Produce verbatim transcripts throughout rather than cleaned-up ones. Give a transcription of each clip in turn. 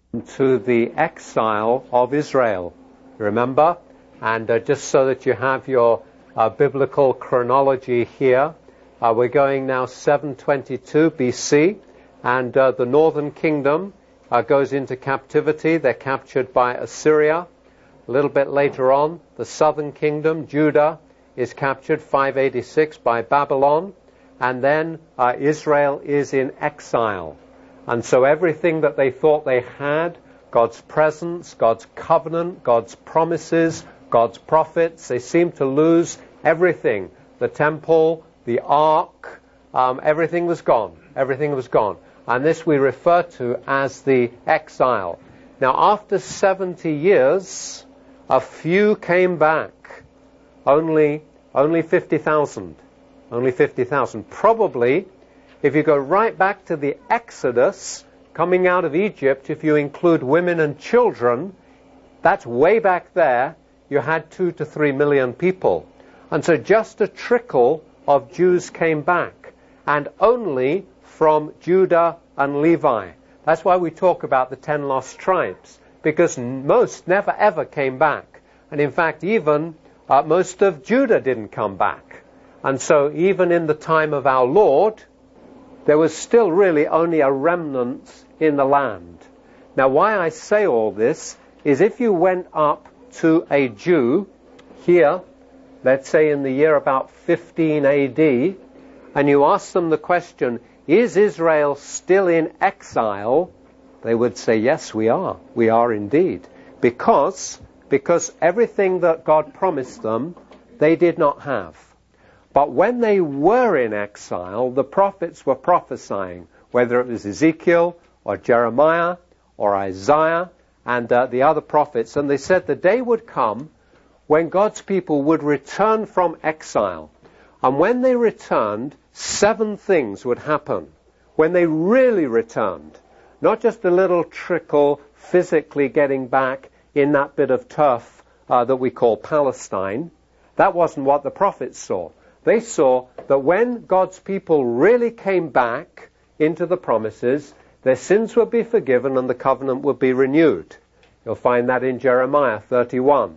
to the exile of Israel. Remember? And uh, just so that you have your uh, biblical chronology here, uh, we're going now seven twenty-two B C, and uh, the northern kingdom uh, goes into captivity. They're captured by Assyria. A little bit later on, the southern kingdom, Judah, is captured five eighty-six by Babylon, and then uh, Israel is in exile. And so everything that they thought they had, God's presence, God's covenant, God's promises, God's prophets, they seem to lose everything. The temple, the ark, um, everything was gone. Everything was gone. And this we refer to as the exile. Now, after seventy years, a few came back. Only, only fifty thousand. Only fifty thousand. Probably, if you go right back to the Exodus, coming out of Egypt, if you include women and children, that's way back there, you had two to three million people. And so just a trickle of Jews came back, and only from Judah and Levi. That's why we talk about the ten lost tribes, because most never ever came back. And in fact, even uh, most of Judah didn't come back. And so even in the time of our Lord, there was still really only a remnant in the land. Now, why I say all this is if you went up to a Jew here, let's say in the year about fifteen A D, and you asked them the question, is Israel still in exile? They would say, yes, we are. We are indeed. Because, because everything that God promised them, they did not have. But when they were in exile, the prophets were prophesying, whether it was Ezekiel or Jeremiah or Isaiah and uh, the other prophets. And they said the day would come when God's people would return from exile. And when they returned, seven things would happen. When they really returned, not just a little trickle physically getting back in that bit of turf uh, that we call Palestine. That wasn't what the prophets saw. They saw that when God's people really came back into the promises, their sins would be forgiven and the covenant would be renewed. You'll find that in Jeremiah thirty-one.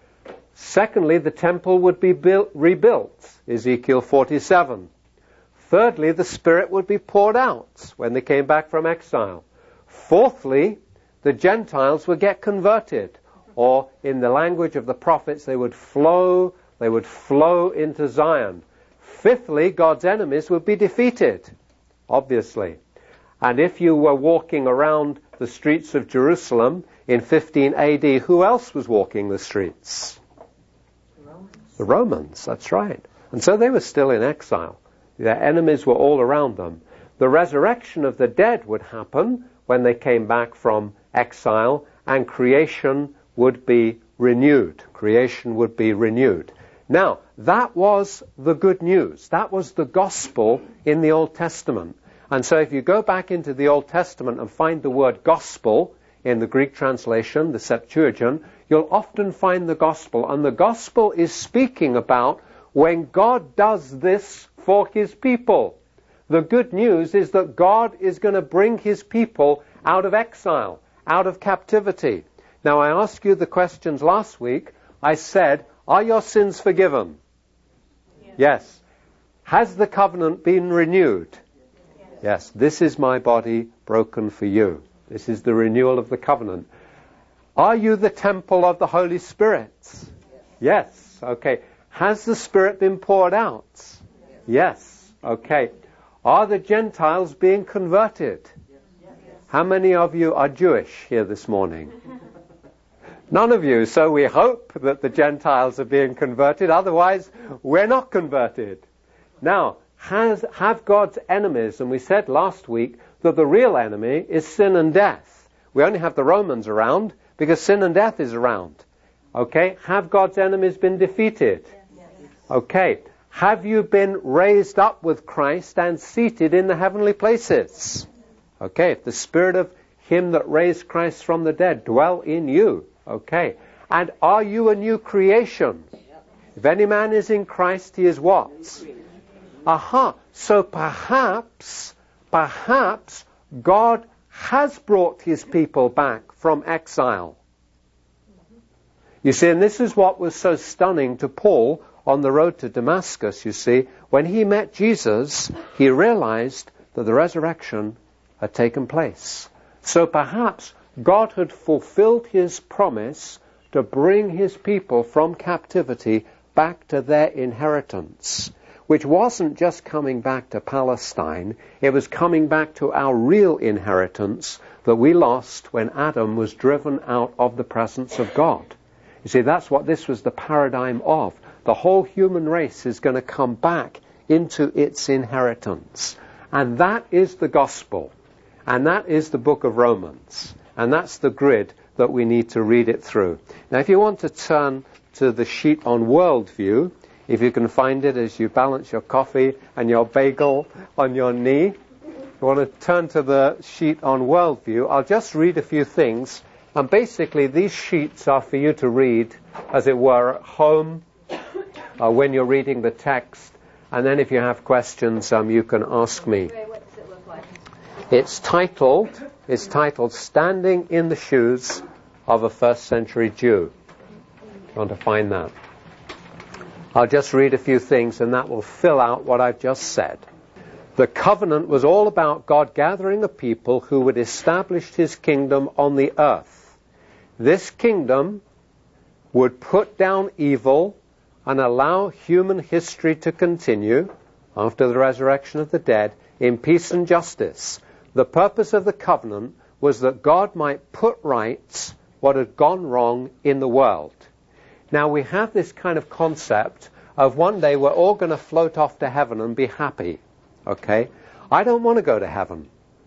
Secondly, the temple would be built, rebuilt, Ezekiel forty-seven. Thirdly, the Spirit would be poured out when they came back from exile. Fourthly, the Gentiles would get converted, or in the language of the prophets, they would flow They would flow into Zion. Fifthly, God's enemies would be defeated, obviously. And if you were walking around the streets of Jerusalem in fifteen A D, who else was walking the streets? The Romans. The Romans, that's right. And so they were still in exile. Their enemies were all around them. The resurrection of the dead would happen when they came back from exile, and creation would be renewed. Creation would be renewed. Now, that was the good news. That was the gospel in the Old Testament. And so if you go back into the Old Testament and find the word gospel in the Greek translation, the Septuagint, you'll often find the gospel. And the gospel is speaking about when God does this for his people. The good news is that God is going to bring his people out of exile, out of captivity. Now, I asked you the questions last week. I said, are your sins forgiven? Yes. Yes. Has the covenant been renewed? Yes. Yes. This is my body broken for you. This is the renewal of the covenant. Are you the temple of the Holy Spirit? Yes. Yes. Okay. Has the Spirit been poured out? Yes. Yes. Okay. Are the Gentiles being converted? Yes. How many of you are Jewish here this morning? None of you. So we hope that the Gentiles are being converted. Otherwise, we're not converted. Now, has, have God's enemies, and we said last week that the real enemy is sin and death. We only have the Romans around because sin and death is around. Okay? Have God's enemies been defeated? Yes. Okay. Have you been raised up with Christ and seated in the heavenly places? Okay. If the Spirit of him that raised Christ from the dead dwell in you. Okay. And are you a new creation? If any man is in Christ, he is what? Aha. So perhaps, perhaps God has brought his people back from exile. You see, and this is what was so stunning to Paul on the road to Damascus, you see. When he met Jesus, he realized that the resurrection had taken place. So perhaps God had fulfilled his promise to bring his people from captivity back to their inheritance, which wasn't just coming back to Palestine, it was coming back to our real inheritance that we lost when Adam was driven out of the presence of God. You see, that's what this was the paradigm of. The whole human race is going to come back into its inheritance. And that is the gospel. And that is the book of Romans. And that's the grid that we need to read it through. Now, if you want to turn to the sheet on worldview, if you can find it as you balance your coffee and your bagel on your knee, if you want to turn to the sheet on worldview, I'll just read a few things. And basically, these sheets are for you to read, as it were, at home, uh, when you're reading the text. And then if you have questions, um, you can ask me. What does it look like? It's titled, it's titled Standing in the Shoes of a First Century Jew. You want to find that? I'll just read a few things and that will fill out what I've just said. The covenant was all about God gathering a people who would establish his kingdom on the earth. This kingdom would put down evil and allow human history to continue after the resurrection of the dead in peace and justice. The purpose of the covenant was that God might put right what had gone wrong in the world. Now we have this kind of concept of one day we're all going to float off to heaven and be happy. Okay? I don't want to go to heaven.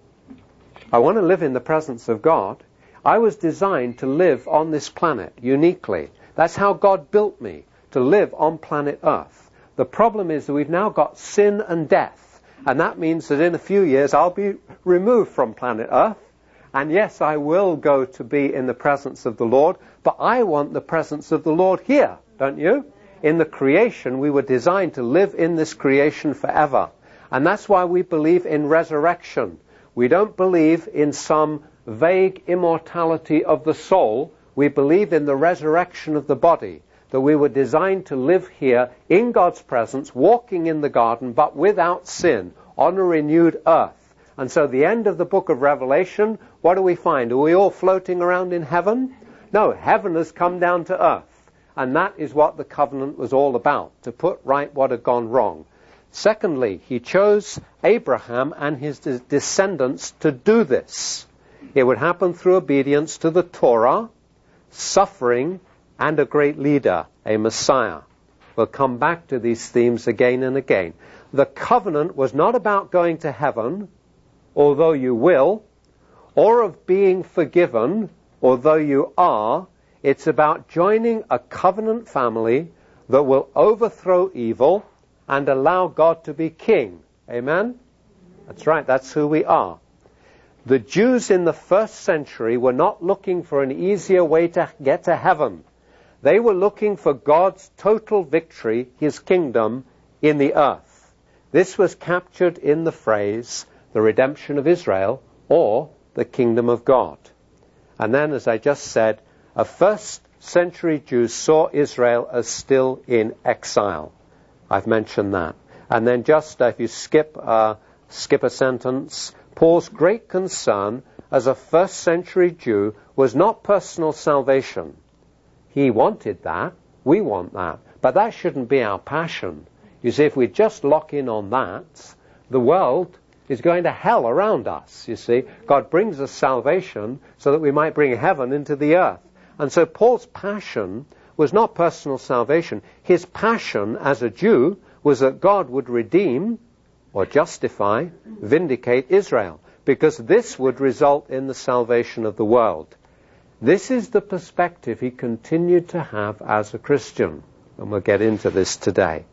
I want to live in the presence of God. I was designed to live on this planet uniquely. That's how God built me, to live on planet Earth. The problem is that we've now got sin and death, and that means that in a few years I'll be removed from planet Earth. And yes, I will go to be in the presence of the Lord, but I want the presence of the Lord here, don't you? In the creation, we were designed to live in this creation forever. And that's why we believe in resurrection. We don't believe in some vague immortality of the soul. We believe in the resurrection of the body, that we were designed to live here in God's presence, walking in the garden, but without sin, on a renewed earth. And so the end of the book of Revelation, what do we find? Are we all floating around in heaven? No, heaven has come down to earth. And that is what the covenant was all about, to put right what had gone wrong. Secondly, he chose Abraham and his de- descendants to do this. It would happen through obedience to the Torah, suffering, and a great leader, a Messiah. We'll come back to these themes again and again. The covenant was not about going to heaven, although you will, or of being forgiven, although you are. It's about joining a covenant family that will overthrow evil and allow God to be king. Amen? That's right, that's who we are. The Jews in the first century were not looking for an easier way to get to heaven. They were looking for God's total victory, his kingdom, in the earth. This was captured in the phrase, the redemption of Israel, or the kingdom of God. And then, as I just said, a first century Jew saw Israel as still in exile. I've mentioned that. And then just uh, if you skip, uh, skip a sentence, Paul's great concern as a first century Jew was not personal salvation. He wanted that. We want that. But that shouldn't be our passion. You see, if we just lock in on that, the world is going to hell around us, you see. God brings us salvation so that we might bring heaven into the earth. And so Paul's passion was not personal salvation. His passion as a Jew was that God would redeem or justify, vindicate Israel, because this would result in the salvation of the world. This is the perspective he continued to have as a Christian, and we'll get into this today.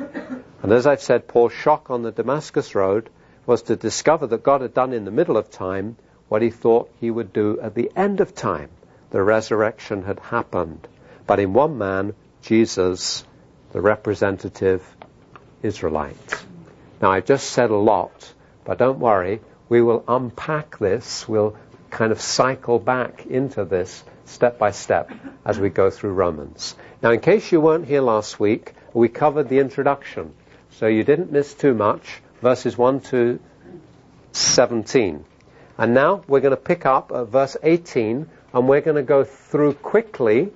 And as I've said, Paul's shock on the Damascus road was to discover that God had done in the middle of time what he thought he would do at the end of time. The resurrection had happened, but in one man, Jesus, the representative Israelite. Now, I've just said a lot, but don't worry. we will unpack this, we'll kind of cycle back into this step by step as we go through Romans. Now, in case you weren't here last week, we covered the introduction, so you didn't miss too much, verses one to seventeen. And now we're going to pick up at verse eighteen, and we're going to go through quickly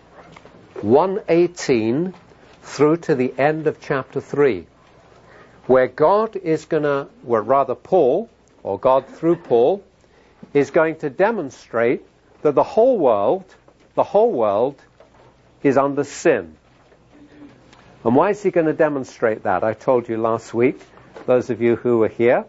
one eighteen through to the end of chapter three, where God is going to, well, rather Paul, or God through Paul, is going to demonstrate that the whole world, the whole world is under sin. And why is he going to demonstrate that? I told you last week, those of you who were here.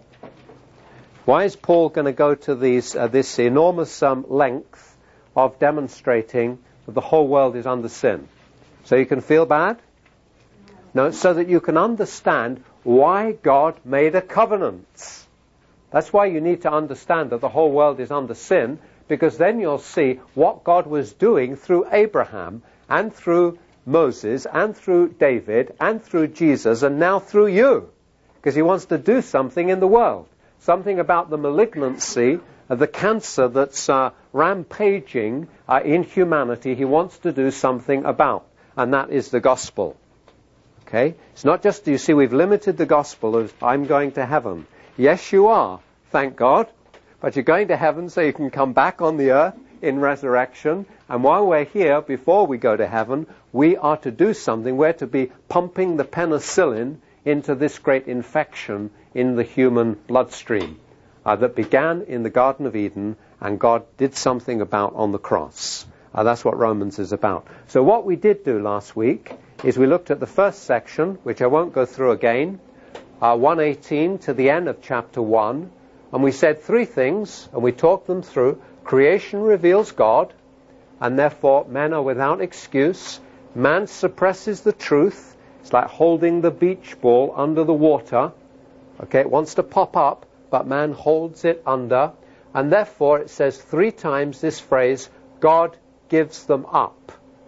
Why is Paul going to go to these uh, this enormous um, length of demonstrating that the whole world is under sin? So you can feel bad? No, so that you can understand why God made a covenant. That's why you need to understand that the whole world is under sin, because then you'll see what God was doing through Abraham and through Moses and through David and through Jesus and now through you. Because he wants to do something in the world. Something about the malignancy, uh, the cancer that's uh, rampaging uh, in humanity, he wants to do something about. And that is the gospel. Okay? It's not just, you see, we've limited the gospel as I'm going to heaven. Yes, you are, thank God. But you're going to heaven so you can come back on the earth in resurrection. And while we're here, before we go to heaven, we are to do something. We're to be pumping the penicillin into this great infection in the human bloodstream uh, that began in the Garden of Eden and God did something about on the cross. Uh, that's what Romans is about. So what we did do last week is we looked at the first section, which I won't go through again, uh, one eighteen to the end of chapter one, and we said three things, and we talked them through. Creation reveals God, and therefore men are without excuse. Man suppresses the truth. It's like holding the beach ball under the water. Okay, it wants to pop up, but man holds it under. And therefore it says three times this phrase, God gives them up.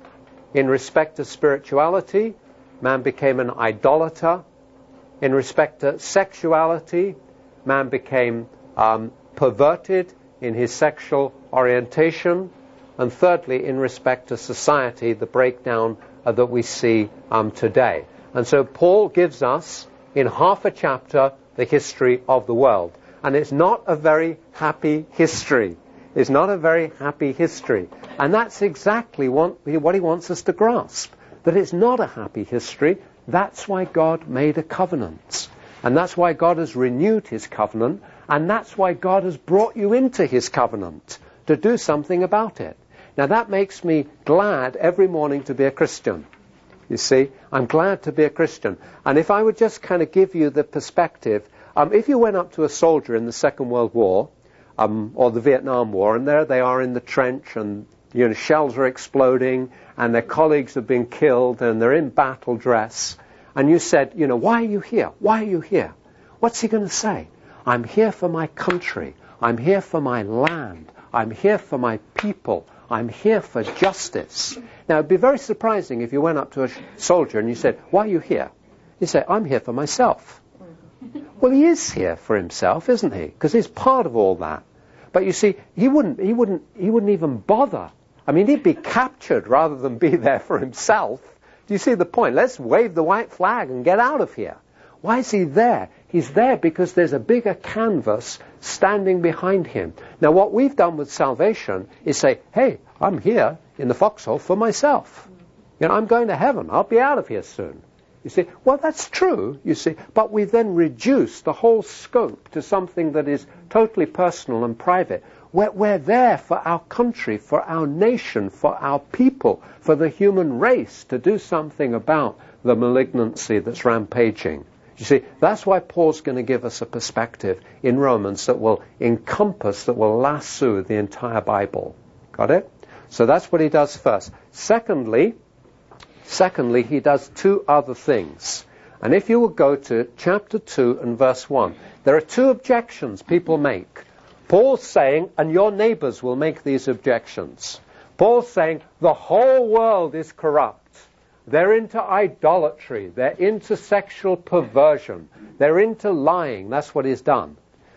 In respect to spirituality, man became an idolater. In respect to sexuality, man became um, perverted in his sexual orientation. And thirdly, in respect to society, the breakdown uh, that we see um, today. And so Paul gives us, in half a chapter, the history of the world. And it's not a very happy history. It's not a very happy history. And that's exactly what, what he wants us to grasp. That it's not a happy history. That's why God made a covenant. And that's why God has renewed his covenant. And that's why God has brought you into his covenant, to do something about it. Now that makes me glad every morning to be a Christian. You see, I'm glad to be a Christian. And if I would just kind of give you the perspective, um, if you went up to a soldier in the Second World War, um, or the Vietnam War, and there they are in the trench, and you know, shells are exploding, and their colleagues have been killed, and they're in battle dress, and you said, you know, why are you here? Why are you here? What's he going to say? I'm here for my country. I'm here for my land. I'm here for my people. I'm here for justice. Now, it'd be very surprising if you went up to a soldier and you said, why are you here? He'd say, I'm here for myself. Well, he is here for himself, isn't he? Because he's part of all that. But you see, he wouldn't, he wouldn't, he wouldn't even bother. I mean, he'd be captured rather than be there for himself. Do you see the point? Let's wave the white flag and get out of here. Why is he there? He's there because there's a bigger canvas standing behind him. Now, what we've done with salvation is say, hey, I'm here in the foxhole for myself. You know, I'm going to heaven. I'll be out of here soon. You see, well, that's true, you see, but we then reduce the whole scope to something that is totally personal and private. We're, we're there for our country, for our nation, for our people, for the human race, to do something about the malignancy that's rampaging. You see, that's why Paul's going to give us a perspective in Romans that will encompass, that will lasso the entire Bible. Got it? So that's what he does first. Secondly, secondly, he does two other things. And if you will go to chapter two and verse one, there are two objections people make. Paul's saying, and your neighbors will make these objections. Paul's saying, the whole world is corrupt. They're into idolatry. They're into sexual perversion. They're into lying. That's what he's done.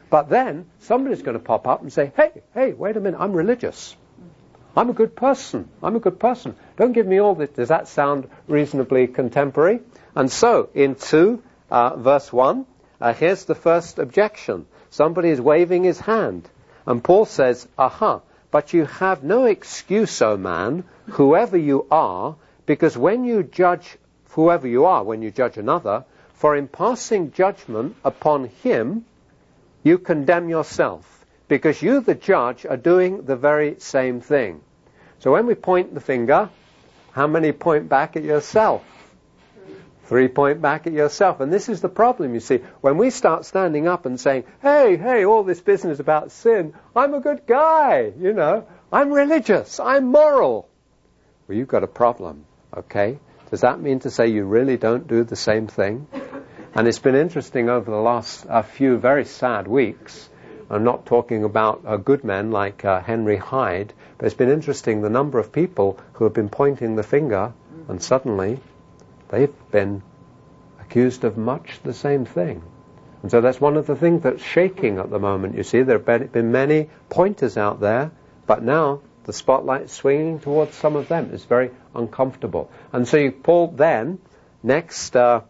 But then somebody's going to pop up and say, hey, hey, wait a minute, I'm religious. I'm a good person. I'm a good person. Don't give me all this. Does that sound reasonably contemporary? And so, in two, uh, verse one, uh, here's the first objection. Somebody is waving his hand. And Paul says, aha, but you have no excuse, O man, whoever you are, because when you judge whoever you are, when you judge another, for in passing judgment upon him, you condemn yourself, because you, the judge, are doing the very same thing. So when we point the finger, how many point back at yourself? Three point back at yourself. And this is the problem, you see. When we start standing up and saying, hey, hey, all this business about sin, I'm a good guy, you know, I'm religious, I'm moral. Well, you've got a problem, okay? Does that mean to say you really don't do the same thing? And it's been interesting over the last uh, few very sad weeks. I'm not talking about uh, good men like uh, Henry Hyde, but it's been interesting the number of people who have been pointing the finger, and suddenly they've been accused of much the same thing. And so that's one of the things that's shaking at the moment. You see, there have been many pointers out there, but now the spotlight's swinging towards some of them. It's very uncomfortable. And so you, Paul then, next, uh,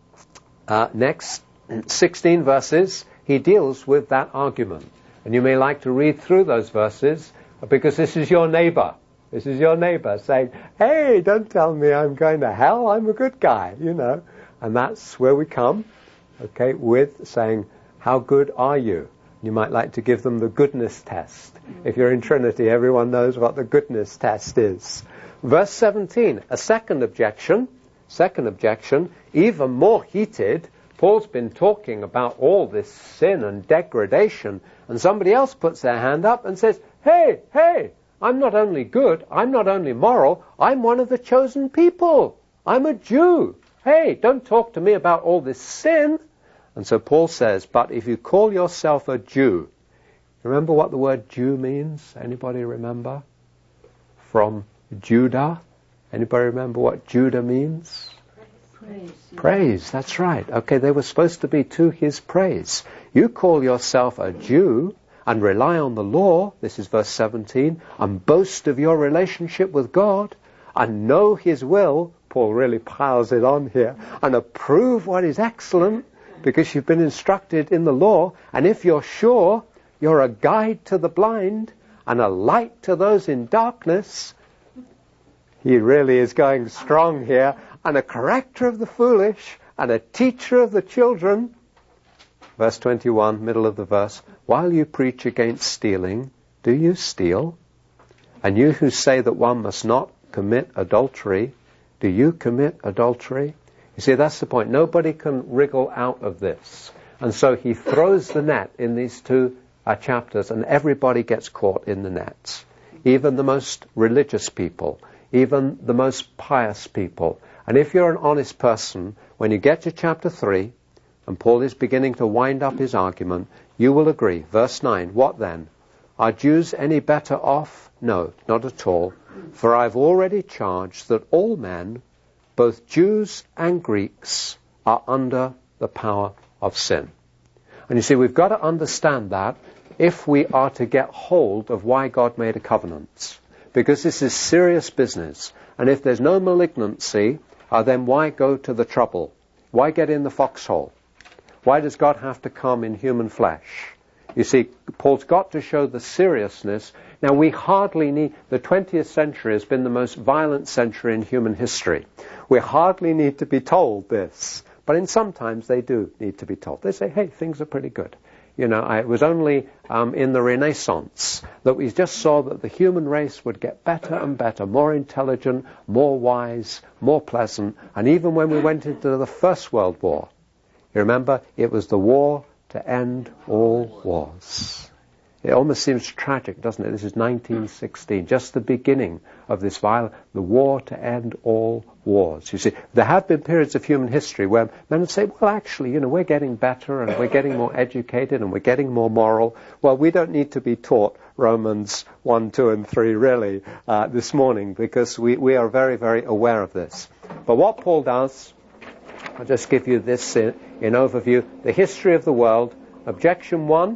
uh, next sixteen verses, he deals with that argument. And you may like to read through those verses, because this is your neighbor. This is your neighbor saying, hey, don't tell me I'm going to hell, I'm a good guy, you know. And that's where we come, okay, with saying, how good are you? You might like to give them the goodness test. If you're in Trinity, everyone knows what the goodness test is. Verse seventeen, a second objection, second objection, even more heated. Paul's been talking about all this sin and degradation, and somebody else puts their hand up and says, hey, hey, I'm not only good, I'm not only moral, I'm one of the chosen people. I'm a Jew. Hey, don't talk to me about all this sin. And so Paul says, but if you call yourself a Jew, remember what the word Jew means? Anybody remember? From Judah? Anybody remember what Judah means? Praise. Praise, that's right. Okay, they were supposed to be to his praise. You call yourself a Jew and rely on the law, this is verse seventeen, and boast of your relationship with God, and know his will, Paul really piles it on here, and approve what is excellent, because you've been instructed in the law, and if you're sure, you're a guide to the blind, and a light to those in darkness. He really is going strong here, and a corrector of the foolish, and a teacher of the children. Verse twenty-one, middle of the verse, while you preach against stealing, do you steal? And you who say that one must not commit adultery, do you commit adultery? You see, that's the point. Nobody can wriggle out of this. And so he throws the net in these two uh, chapters, and everybody gets caught in the nets. Even the most religious people, even the most pious people. And if you're an honest person, when you get to chapter three, and Paul is beginning to wind up his argument, you will agree. Verse nine, what then? Are Jews any better off? No, not at all. For I've already charged that all men, both Jews and Greeks, are under the power of sin. And you see, we've got to understand that if we are to get hold of why God made a covenant. Because this is serious business. And if there's no malignancy, uh, then why go to the trouble? Why get in the foxhole? Why does God have to come in human flesh? You see, Paul's got to show the seriousness. Now, we hardly need, the twentieth century has been the most violent century in human history. We hardly need to be told this. But in sometimes they do need to be told. They say, hey, things are pretty good. You know, I, it was only um, in the Renaissance that we just saw that the human race would get better and better, more intelligent, more wise, more pleasant. And even when we went into the First World War, you remember, it was the war to end all wars. It almost seems tragic, doesn't it? This is nineteen sixteen, just the beginning of this violent, the war to end all wars. You see, there have been periods of human history where men would say, well, actually, you know, we're getting better and we're getting more educated and we're getting more moral. Well, we don't need to be taught Romans one, two, and three, really, uh, this morning, because we, we are very, very aware of this. But what Paul does, I'll just give you this in, in overview, the history of the world. Objection one,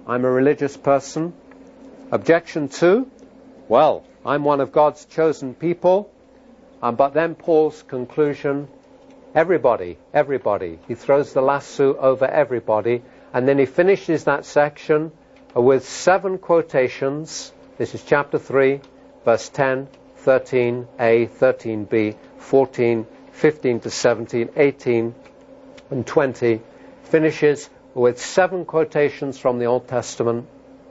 I'm a religious person. Objection two, well, I'm one of God's chosen people. Um, but then Paul's conclusion, everybody, everybody. He throws the lasso over everybody. And then he finishes that section with seven quotations. This is chapter three, verse ten, thirteen a, thirteen b, fourteen, fifteen to seventeen, eighteen, and twenty. Finishes with seven quotations from the Old Testament.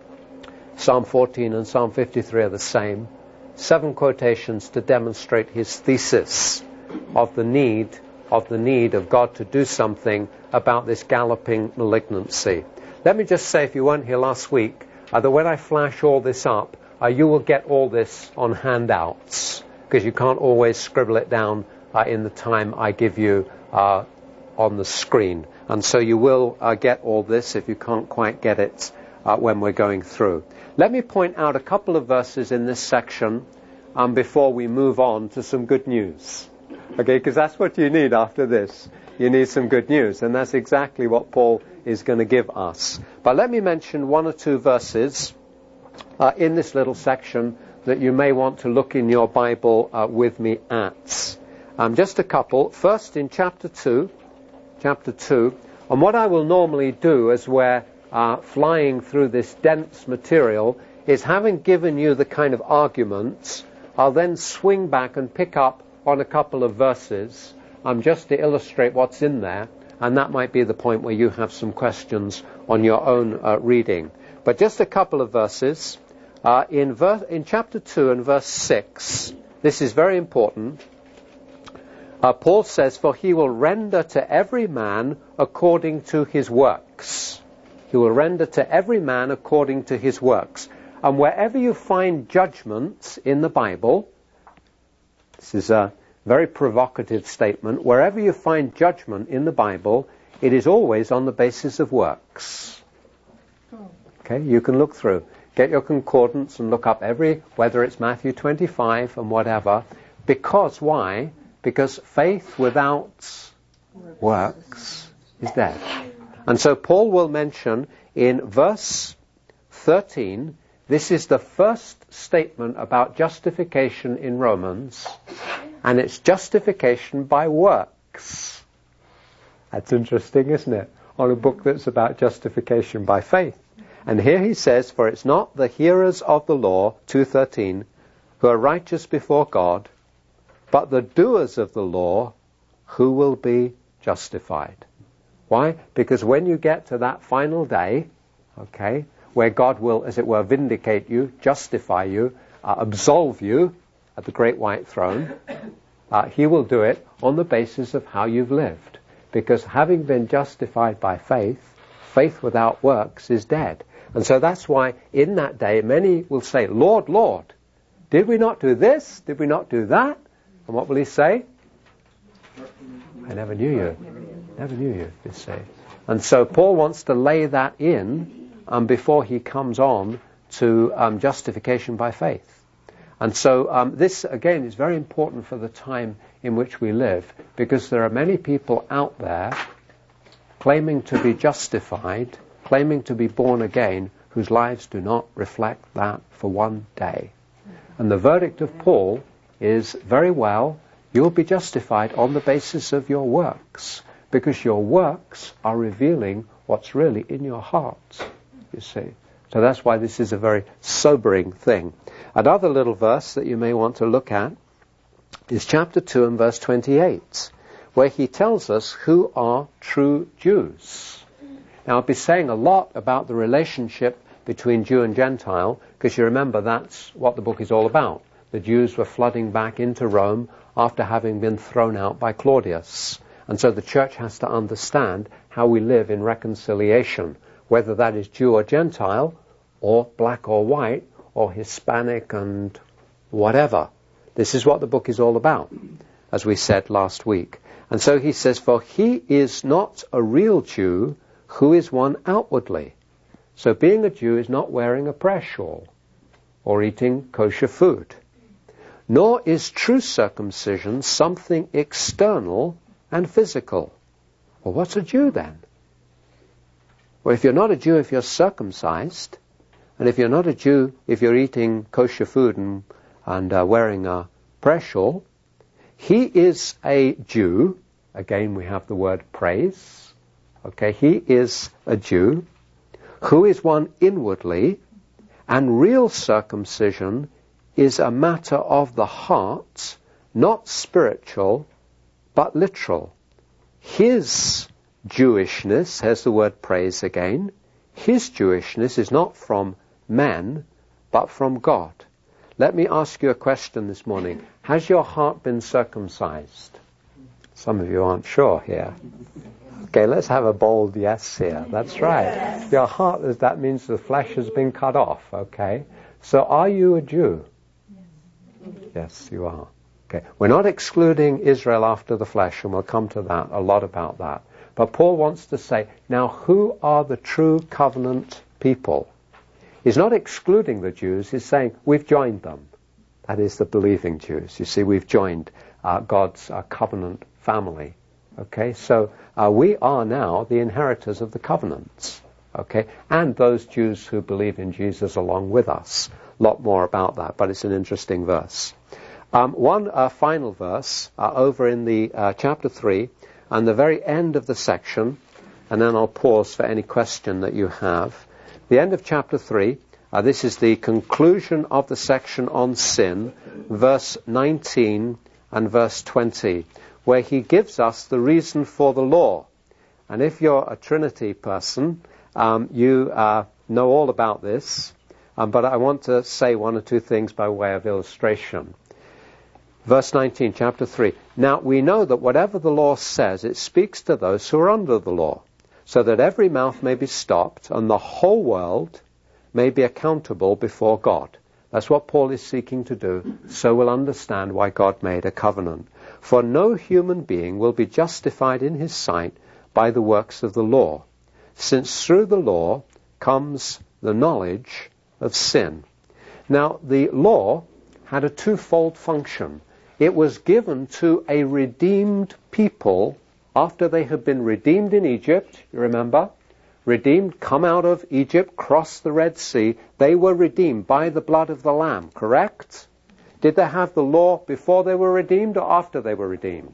Psalm fourteen and Psalm fifty-three are the same. Seven quotations to demonstrate his thesis of the need of the need of God to do something about this galloping malignancy. Let me just say, if you weren't here last week, uh, that when I flash all this up, uh, you will get all this on handouts, because you can't always scribble it down uh, in the time I give you uh, on the screen. And so you will uh, get all this if you can't quite get it uh, when we're going through. Let me point out a couple of verses in this section um, before we move on to some good news. Okay, because that's what you need after this. You need some good news, and that's exactly what Paul is going to give us. But let me mention one or two verses uh, in this little section that you may want to look in your Bible uh, with me at. Um, just a couple. First, in chapter two, chapter two, and what I will normally do as we're uh, flying through this dense material is, having given you the kind of arguments, I'll then swing back and pick up on a couple of verses um, just to illustrate what's in there, and that might be the point where you have some questions on your own uh, reading. But just a couple of verses. Uh, in, verse, in chapter two and verse six, this is very important. Uh, Paul says, "For he will render to every man according to his works." He will render to every man according to his works. And wherever you find judgments in the Bible, this is a very provocative statement, wherever you find judgment in the Bible, it is always on the basis of works. Okay, you can look through. Get your concordance and look up every, whether it's Matthew twenty-five and whatever. Because, why? Because faith without works is dead. And so Paul will mention in verse thirteen, this is the first statement about justification in Romans, and it's justification by works. That's interesting, isn't it? On a book that's about justification by faith. And here he says, "For it's not the hearers of the law," two thirteen, "who are righteous before God, but the doers of the law who will be justified." Why? Because when you get to that final day, okay, where God will, as it were, vindicate you, justify you, uh, absolve you at the great white throne, uh, he will do it on the basis of how you've lived. Because having been justified by faith, faith without works is dead. And so that's why in that day many will say, "Lord, Lord, did we not do this? Did we not do that?" And what will he say? "I never knew you. Never knew you," they say. And so Paul wants to lay that in um, before he comes on to um, justification by faith. And so um, this, again, is very important for the time in which we live, because there are many people out there claiming to be justified, claiming to be born again, whose lives do not reflect that for one day. And the verdict of Paul is, very well, you'll be justified on the basis of your works, because your works are revealing what's really in your hearts, you see. So that's why this is a very sobering thing. Another little verse that you may want to look at is chapter two and verse twenty-eight, where he tells us who are true Jews. Now, I'll be saying a lot about the relationship between Jew and Gentile, because you remember that's what the book is all about. The Jews were flooding back into Rome after having been thrown out by Claudius. And so the church has to understand how we live in reconciliation, whether that is Jew or Gentile, or black or white, or Hispanic and whatever. This is what the book is all about, as we said last week. And so he says, "For he is not a real Jew who is one outwardly." So being a Jew is not wearing a prayer shawl or eating kosher food. "Nor is true circumcision something external and physical." Well, what's a Jew then? Well, if you're not a Jew, if you're circumcised, and if you're not a Jew, if you're eating kosher food and, and uh, wearing a prayer shawl, he is a Jew. Again, we have the word praise. Okay, he is a Jew who is one inwardly, and real circumcision is a matter of the heart, not spiritual, but literal. His Jewishness, here's the word praise again, his Jewishness is not from man, but from God. Let me ask you a question this morning. Has your heart been circumcised? Some of you aren't sure here. Okay, let's have a bold yes here. That's right. Yes. Your heart, is, that means the flesh has been cut off, okay? So are you a Jew? Yes, yes you are. Okay, we're not excluding Israel after the flesh, and we'll come to that, a lot about that. But Paul wants to say, now who are the true covenant people? He's not excluding the Jews, he's saying, we've joined them. That is the believing Jews. You see, we've joined uh, God's uh, covenant family. Okay, so uh, we are now the inheritors of the covenants. Okay, and those Jews who believe in Jesus along with us. A lot more about that, but it's an interesting verse. Um, one uh, final verse uh, over in the uh, chapter three, and the very end of the section, and then I'll pause for any question that you have. The end of chapter three, uh, this is the conclusion of the section on sin, verse nineteen and verse twenty, where he gives us the reason for the law. And if you're a Trinity person, um, you uh, know all about this, um, but I want to say one or two things by way of illustration. Verse nineteen, chapter three. Now we know that whatever the law says, it speaks to those who are under the law, so that every mouth may be stopped and the whole world may be accountable before God. That's what Paul is seeking to do, so we'll understand why God made a covenant. For no human being will be justified in his sight by the works of the law, since through the law comes the knowledge of sin. Now, the law had a twofold function. It was given to a redeemed people after they had been redeemed in Egypt, you remember? Redeemed, come out of Egypt, cross the Red Sea. They were redeemed by the blood of the Lamb, correct? Did they have the law before they were redeemed or after they were redeemed?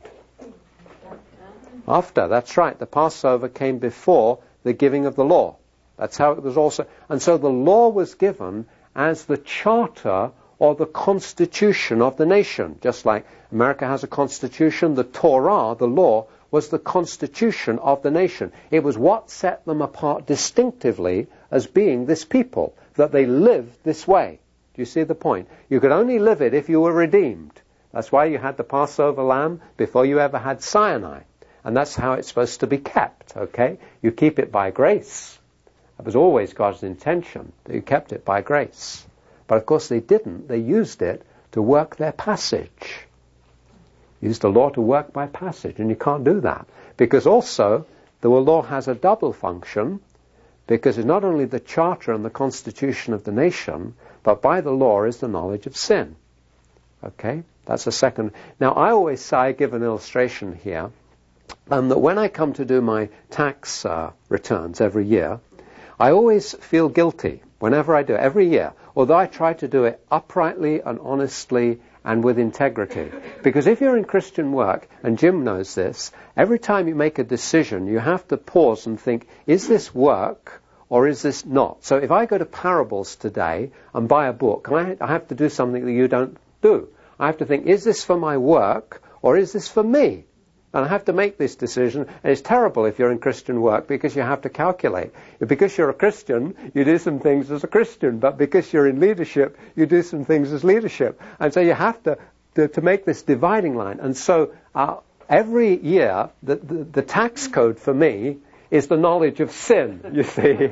After, that's right. The Passover came before the giving of the law. That's how it was also. And so the law was given as the charter or the constitution of the nation. Just like America has a constitution, the Torah, the law, was the constitution of the nation. It was what set them apart distinctively as being this people, that they lived this way. Do you see the point? You could only live it if you were redeemed. That's why you had the Passover lamb before you ever had Sinai. And that's how it's supposed to be kept, okay? You keep it by grace. That was always God's intention, that you kept it by grace. But of course they didn't. They used it to work their passage. Used the law to work by passage, and you can't do that. Because also, the law has a double function, because it's not only the charter and the constitution of the nation, but by the law is the knowledge of sin. Okay? That's a second. Now, I always say, I give an illustration here, um, that when I come to do my tax uh, returns every year, I always feel guilty whenever I do it, every year, although I try to do it uprightly and honestly and with integrity. Because if you're in Christian work, and Jim knows this, every time you make a decision, you have to pause and think, is this work or is this not? So if I go to Parables today and buy a book, I have to do something that you don't do. I have to think, is this for my work or is this for me? And I have to make this decision, and it's terrible if you're in Christian work because you have to calculate. Because you're a Christian, you do some things as a Christian, but because you're in leadership, you do some things as leadership. And so you have to, to, to make this dividing line. And so uh, every year, the, the, the tax code for me is the knowledge of sin, you see.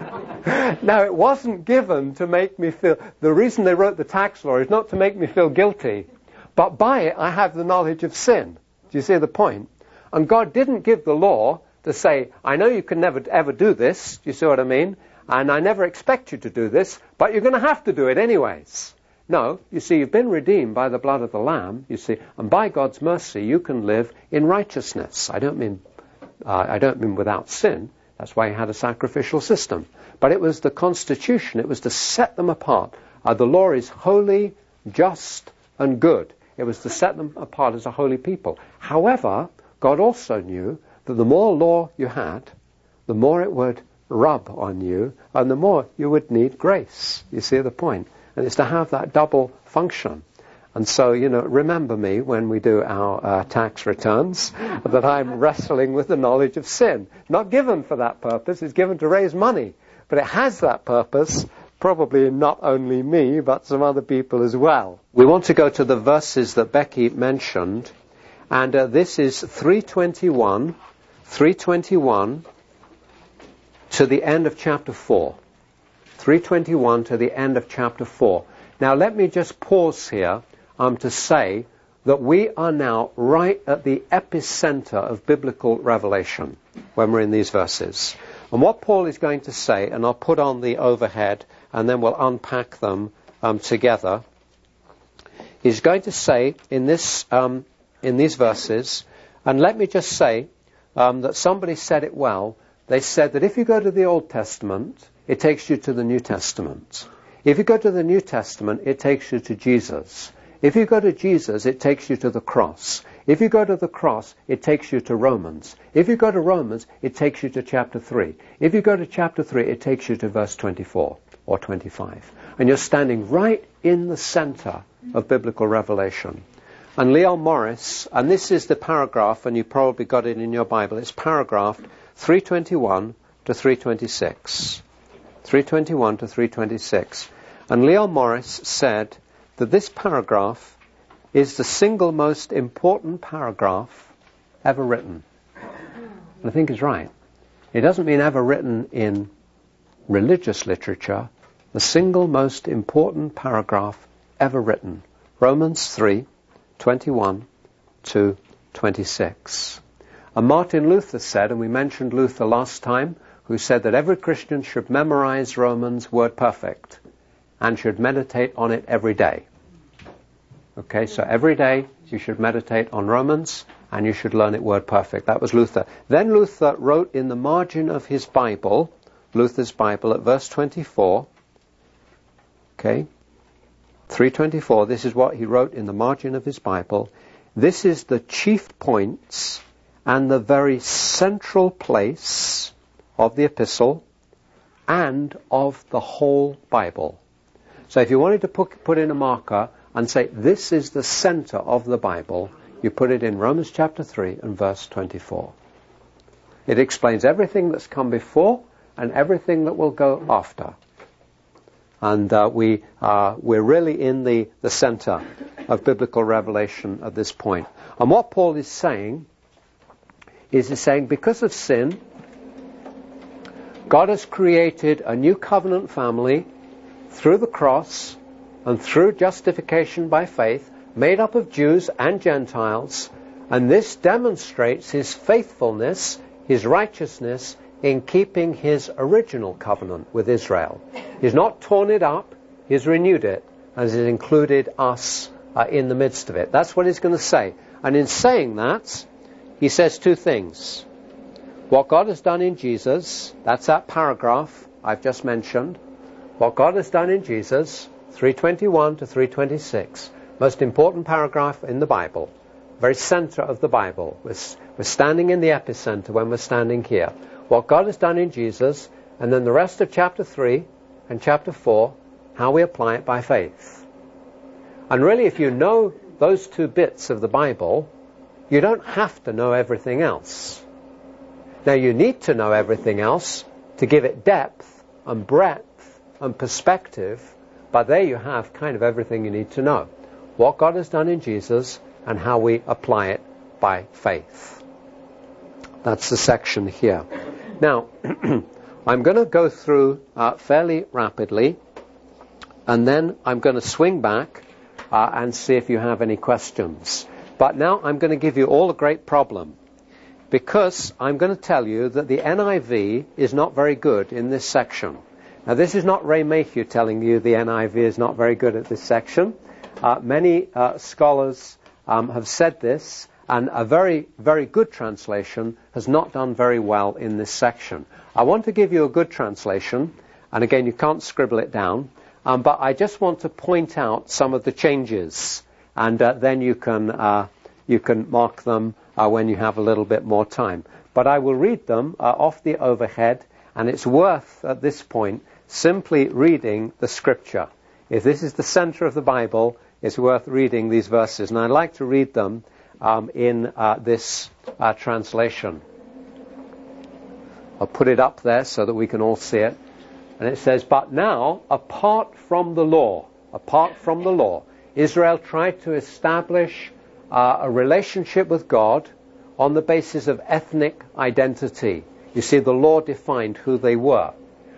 Now, it wasn't given to make me feel, the reason they wrote the tax law is not to make me feel guilty, but by it I have the knowledge of sin. Do you see the point? And God didn't give the law to say, I know you can never ever do this, do you see what I mean? And I never expect you to do this, but you're going to have to do it anyways. No, you see, you've been redeemed by the blood of the Lamb, you see, and by God's mercy you can live in righteousness. I don't mean, uh, I don't mean without sin. That's why he had a sacrificial system. But it was the constitution. It was to set them apart. Uh, the law is holy, just, and good. It was to set them apart as a holy people. However, God also knew that the more law you had, the more it would rub on you, and the more you would need grace. You see the point? And it's to have that double function. And so, you know, remember me when we do our uh, tax returns, that I'm wrestling with the knowledge of sin. Not given for that purpose, it's given to raise money. But it has that purpose, probably not only me, but some other people as well. We want to go to the verses that Becky mentioned, and uh, this is three twenty-one, three twenty-one to the end of chapter four. three twenty-one to the end of chapter four. Now let me just pause here um, to say that we are now right at the epicenter of biblical revelation when we're in these verses. And what Paul is going to say, and I'll put on the overhead and then we'll unpack them um, together, he's going to say in this um, in these verses, and let me just say um, that somebody said it well. They said that if you go to the Old Testament, it takes you to the New Testament. If you go to the New Testament, it takes you to Jesus. If you go to Jesus, it takes you to the cross. If you go to the cross, it takes you to Romans. If you go to Romans, it takes you to chapter three. If you go to chapter three, it takes you to verse twenty-four or twenty-five. And you're standing right in the center of biblical revelation. And Leo Morris, and this is the paragraph, and you probably got it in your Bible, it's paragraphed three twenty-one to three twenty-six. three twenty-one to three twenty-six. And Leo Morris said that this paragraph is the single most important paragraph ever written. And I think he's right. It doesn't mean ever written in religious literature. The single most important paragraph ever written. Romans three, twenty-one to twenty-six. And Martin Luther said, and we mentioned Luther last time, who said that every Christian should memorize Romans word perfect and should meditate on it every day. Okay, so every day you should meditate on Romans and you should learn it word perfect. That was Luther. Then Luther wrote in the margin of his Bible, Luther's Bible, at verse twenty-four, okay, three twenty-four, this is what he wrote in the margin of his Bible. This is the chief points and the very central place of the epistle and of the whole Bible. So if you wanted to put, put in a marker and say, this is the center of the Bible, you put it in Romans chapter three and verse twenty-four. It explains everything that's come before and everything that will go after. And uh, we, uh, we're really in the, the center of biblical revelation at this point. And what Paul is saying is he's saying because of sin, God has created a new covenant family through the cross and through justification by faith, made up of Jews and Gentiles, and this demonstrates his faithfulness, his righteousness, in keeping his original covenant with Israel. He's not torn it up, he's renewed it, and he's included us uh, in the midst of it. That's what he's going to say. And in saying that, he says two things. What God has done in Jesus, that's that paragraph I've just mentioned. What God has done in Jesus, three twenty-one to three twenty-six, most important paragraph in the Bible, very center of the Bible. We're, we're standing in the epicenter when we're standing here. What God has done in Jesus, and then the rest of chapter three and chapter four, how we apply it by faith. And really, if you know those two bits of the Bible, you don't have to know everything else. Now, you need to know everything else to give it depth and breadth and perspective, but there you have kind of everything you need to know. What God has done in Jesus and how we apply it by faith. That's the section here. Now, I'm going to go through uh, fairly rapidly, and then I'm going to swing back uh, and see if you have any questions. But now I'm going to give you all a great problem, because I'm going to tell you that the N I V is not very good in this section. Now, this is not Ray Mayhew telling you the N I V is not very good at this section. Uh, many uh, scholars um, have said this, And a very, very good translation has not done very well in this section. I want to give you a good translation, and again, you can't scribble it down, um, but I just want to point out some of the changes, and uh, then you can uh, you can mark them uh, when you have a little bit more time. But I will read them uh, off the overhead, and it's worth, at this point, simply reading the scripture. If this is the center of the Bible, it's worth reading these verses. And I'd like to read them um, in uh, this uh, translation. I'll put it up there so that we can all see it. And it says, "But now, apart from the law, apart from the law, Israel tried to establish uh, a relationship with God on the basis of ethnic identity." You see, the law defined who they were.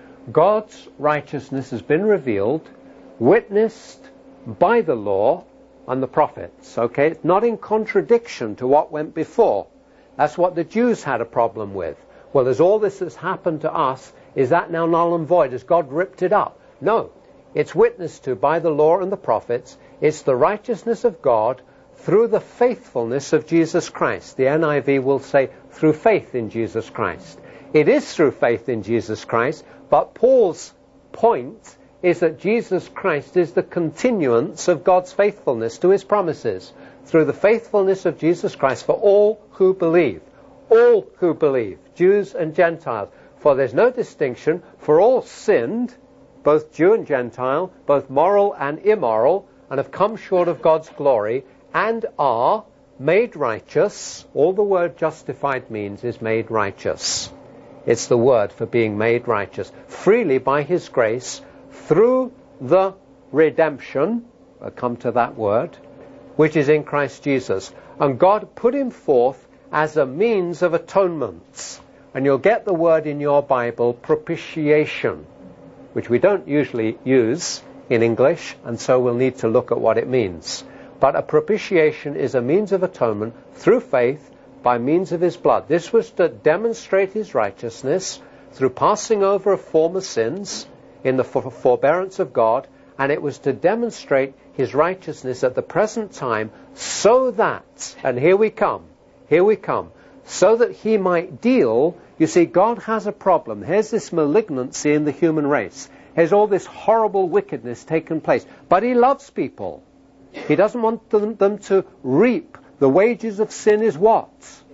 God's righteousness has been revealed, witnessed by the law and the prophets. Okay, it's not in contradiction to what went before. That's what the Jews had a problem with. Well, there's all this that's happened to us. Is that now null and void? Has God ripped it up? No. It's witnessed to by the law and the prophets. It's the righteousness of God through the faithfulness of Jesus Christ. The N I V will say through faith in Jesus Christ. It is through faith in Jesus Christ, but Paul's point is that Jesus Christ is the continuance of God's faithfulness to his promises through the faithfulness of Jesus Christ for all who believe. All who believe, Jews and Gentiles. For there's no distinction, for all sinned, both Jew and Gentile, both moral and immoral, and have come short of God's glory, and are made righteous. All the word justified means is made righteous. It's the word for being made righteous. Freely by his grace, through the redemption, I'll come to that word, which is in Christ Jesus. And God put him forth as a means of atonement. And you'll get the word in your Bible, propitiation, which we don't usually use in English, and so we'll need to look at what it means. But a propitiation is a means of atonement through faith by means of his blood. This was to demonstrate his righteousness through passing over of former sins in the for- forbearance of God, and it was to demonstrate his righteousness at the present time so that, and here we come, here we come, so that he might deal. You see, God has a problem. Here's this malignancy in the human race. Here's all this horrible wickedness taken place. But he loves people. He doesn't want them, them to reap. The wages of sin is what?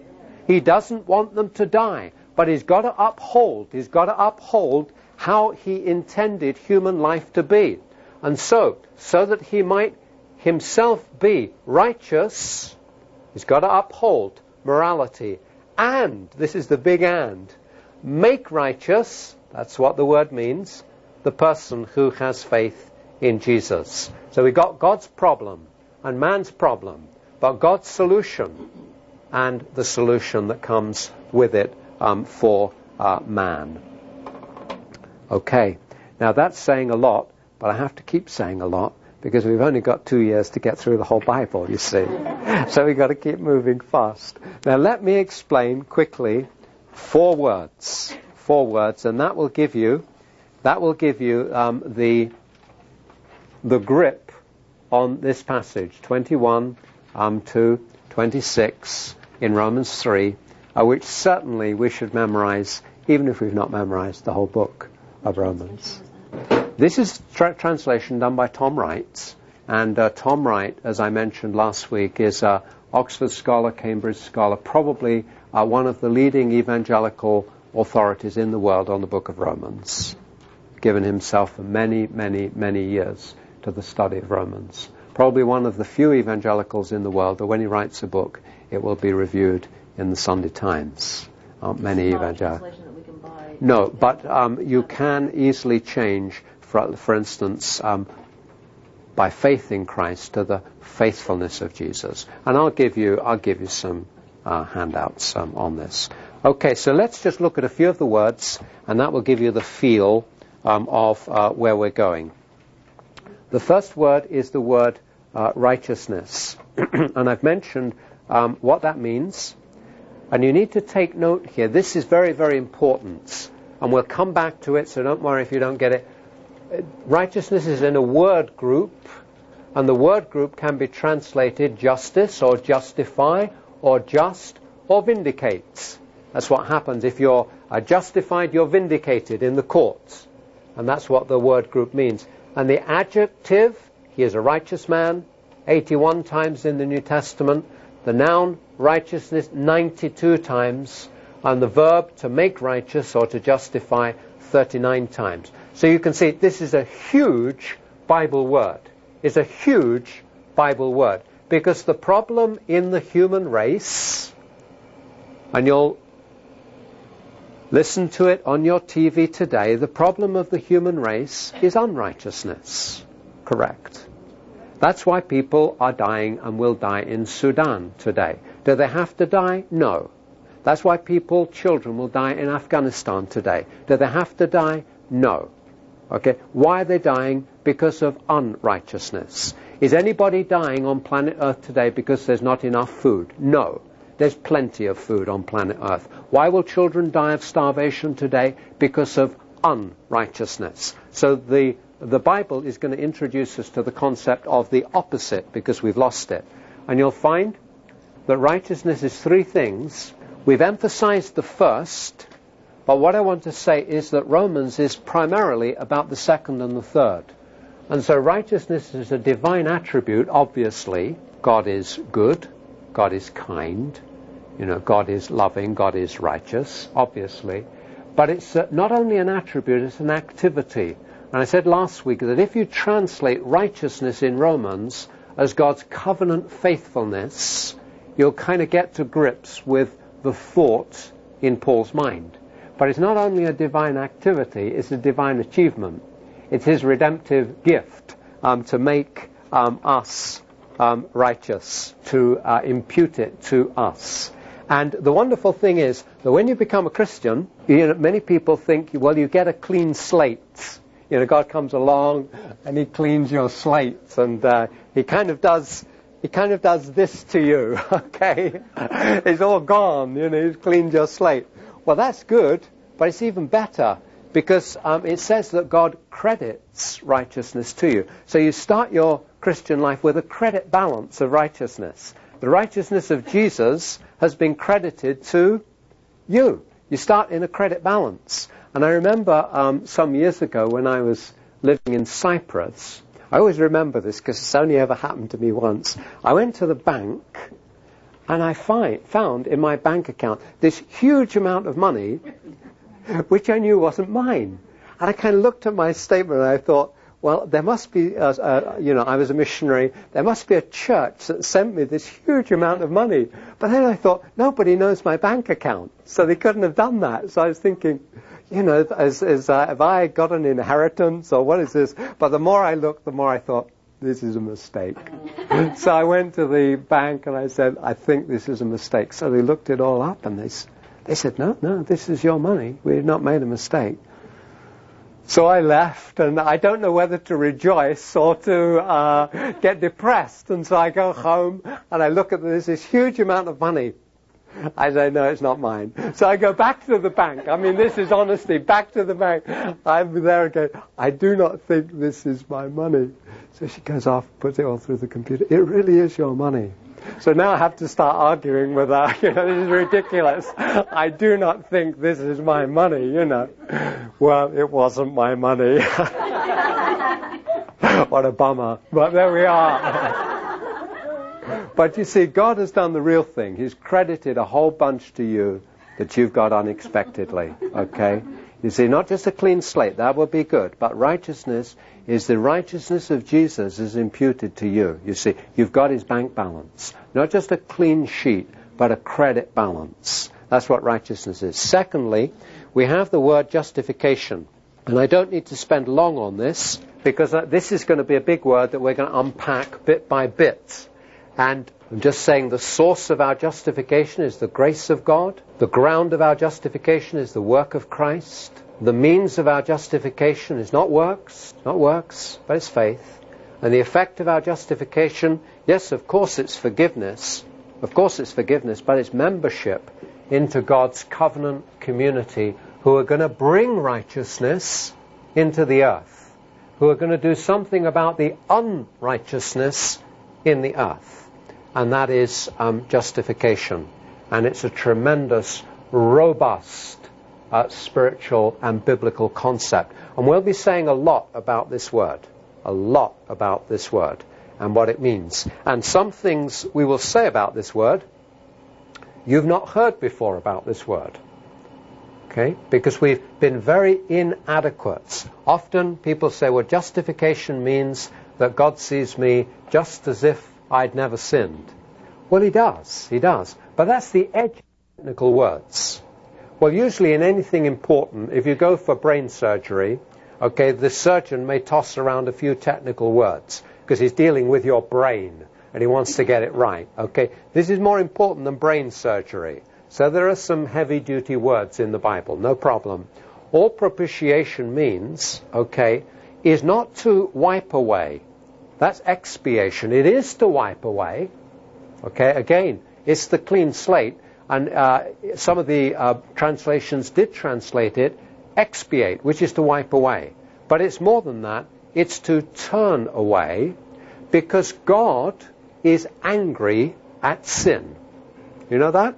He doesn't want them to die. But he's got to uphold, he's got to uphold how he intended human life to be. And so, so that he might himself be righteous, he's got to uphold morality. And, this is the big and, make righteous, that's what the word means, the person who has faith in Jesus. So we got God's problem and man's problem, but God's solution and the solution that comes with it um, for uh, man. Okay, now that's saying a lot, but I have to keep saying a lot because we've only got two years to get through the whole Bible, you see. So we've got to keep moving fast. Now let me explain quickly four words, four words, and that will give you, that will give you um, the the grip on this passage, twenty-one um, to twenty-six in Romans three, uh, which certainly we should memorize, even if we've not memorized the whole book of Romans. This is tra- translation done by Tom Wright, and uh, Tom Wright, as I mentioned last week, is an Oxford scholar, Cambridge scholar, probably uh, one of the leading evangelical authorities in the world on the book of Romans, given himself for many, many, many years to the study of Romans. Probably one of the few evangelicals in the world that when he writes a book, it will be reviewed in the Sunday Times. Aren't many evangelicals? No, but um, you can easily change, for, for instance, um, by faith in Christ to the faithfulness of Jesus. And I'll give you, I'll give you some uh, handouts um, on this. Okay, so let's just look at a few of the words, and that will give you the feel um, of uh, where we're going. The first word is the word uh, righteousness. And I've mentioned um, what that means. And you need to take note here. This is very, very important. And we'll come back to it, so don't worry if you don't get it. Righteousness is in a word group. And the word group can be translated justice or justify or just or vindicates. That's what happens. If you're uh, justified, you're vindicated in the courts. And that's what the word group means. And the adjective, he is a righteous man, eighty-one times in the New Testament. The noun, righteousness, ninety-two times. And the verb, to make righteous or to justify, thirty-nine times. So you can see this is a huge Bible word. It's a huge Bible word. Because the problem in the human race, and you'll listen to it on your T V today, the problem of the human race is unrighteousness. Correct. That's why people are dying and will die in Sudan today. Do they have to die? No. That's why people, children, will die in Afghanistan today. Do they have to die? No. Okay. Why are they dying? Because of unrighteousness. Is anybody dying on planet Earth today because there's not enough food? No. There's plenty of food on planet Earth. Why will children die of starvation today? Because of unrighteousness. So the the Bible is going to introduce us to the concept of the opposite, because we've lost it. And you'll find that righteousness is three things. We've emphasized the first, but what I want to say is that Romans is primarily about the second and the third. And so righteousness is a divine attribute, obviously. God is good, God is kind, you know, God is loving, God is righteous, obviously. But it's uh, not only an attribute, it's an activity. And I said last week that if you translate righteousness in Romans as God's covenant faithfulness, you'll kind of get to grips with the thought in Paul's mind. But it's not only a divine activity, it's a divine achievement. It's his redemptive gift um, to make um, us um, righteous, to uh, impute it to us. And the wonderful thing is that when you become a Christian, you know, many people think, well, you get a clean slate. You know, God comes along and he cleans your slates, and uh, he kind of does, he kind of does this to you. Okay, it's all gone. You know, he's cleaned your slate. Well, that's good, but it's even better because um, it says that God credits righteousness to you. So you start your Christian life with a credit balance of righteousness. The righteousness of Jesus has been credited to you. You start in a credit balance. And I remember um, some years ago when I was living in Cyprus, I always remember this because it's only ever happened to me once. I went to the bank and I find, found in my bank account this huge amount of money which I knew wasn't mine. And I kind of looked at my statement and I thought, well, there must be, uh, uh, you know, I was a missionary, there must be a church that sent me this huge amount of money. But then I thought, nobody knows my bank account, so they couldn't have done that. So I was thinking, you know, as, as, uh, have I got an inheritance or what is this? But the more I looked, the more I thought, this is a mistake. So I went to the bank and I said, I think this is a mistake. So they looked it all up and they, they said, no, no, this is your money. We've not made a mistake. So I left, and I don't know whether to rejoice or to uh, get depressed. And so I go home, and I look at this, this huge amount of money. I say, no, it's not mine. So I go back to the bank. I mean, this is honesty. Back to the bank. I'm there again. I do not think this is my money. So she goes off, puts it all through the computer. It really is your money. So now I have to start arguing with her. You know, this is ridiculous. I do not think this is my money, you know. Well, it wasn't my money. What a bummer. But there we are. But you see, God has done the real thing. He's credited a whole bunch to you that you've got unexpectedly, okay? You see, not just a clean slate, that would be good, but righteousness is the righteousness of Jesus is imputed to you. You see, you've got his bank balance. Not just a clean sheet, but a credit balance. That's what righteousness is. Secondly, we have the word justification. And I don't need to spend long on this, because this is going to be a big word that we're going to unpack bit by bit. And I'm just saying the source of our justification is the grace of God. The ground of our justification is the work of Christ. The means of our justification is not works, not works, but it's faith. And the effect of our justification, yes, of course it's forgiveness. Of course it's forgiveness, but it's membership into God's covenant community who are going to bring righteousness into the earth, who are going to do something about the unrighteousness in the earth. and that is um, justification. And it's a tremendous, robust uh, spiritual and biblical concept. And we'll be saying a lot about this word, a lot about this word and what it means. And some things we will say about this word you've not heard before about this word. Okay? Because we've been very inadequate. Often people say, well, justification means that God sees me just as if I'd never sinned. Well, he does. He does. But that's the edge of technical words. Well, usually in anything important, if you go for brain surgery, okay, the surgeon may toss around a few technical words because he's dealing with your brain and he wants to get it right. Okay? This is more important than brain surgery. So there are some heavy-duty words in the Bible, no problem. All propitiation means, okay, is not to wipe away. That's expiation. It is to wipe away. Okay, again, it's the clean slate. And uh, some of the uh, translations did translate it expiate, which is to wipe away. But it's more than that. It's to turn away because God is angry at sin. You know that?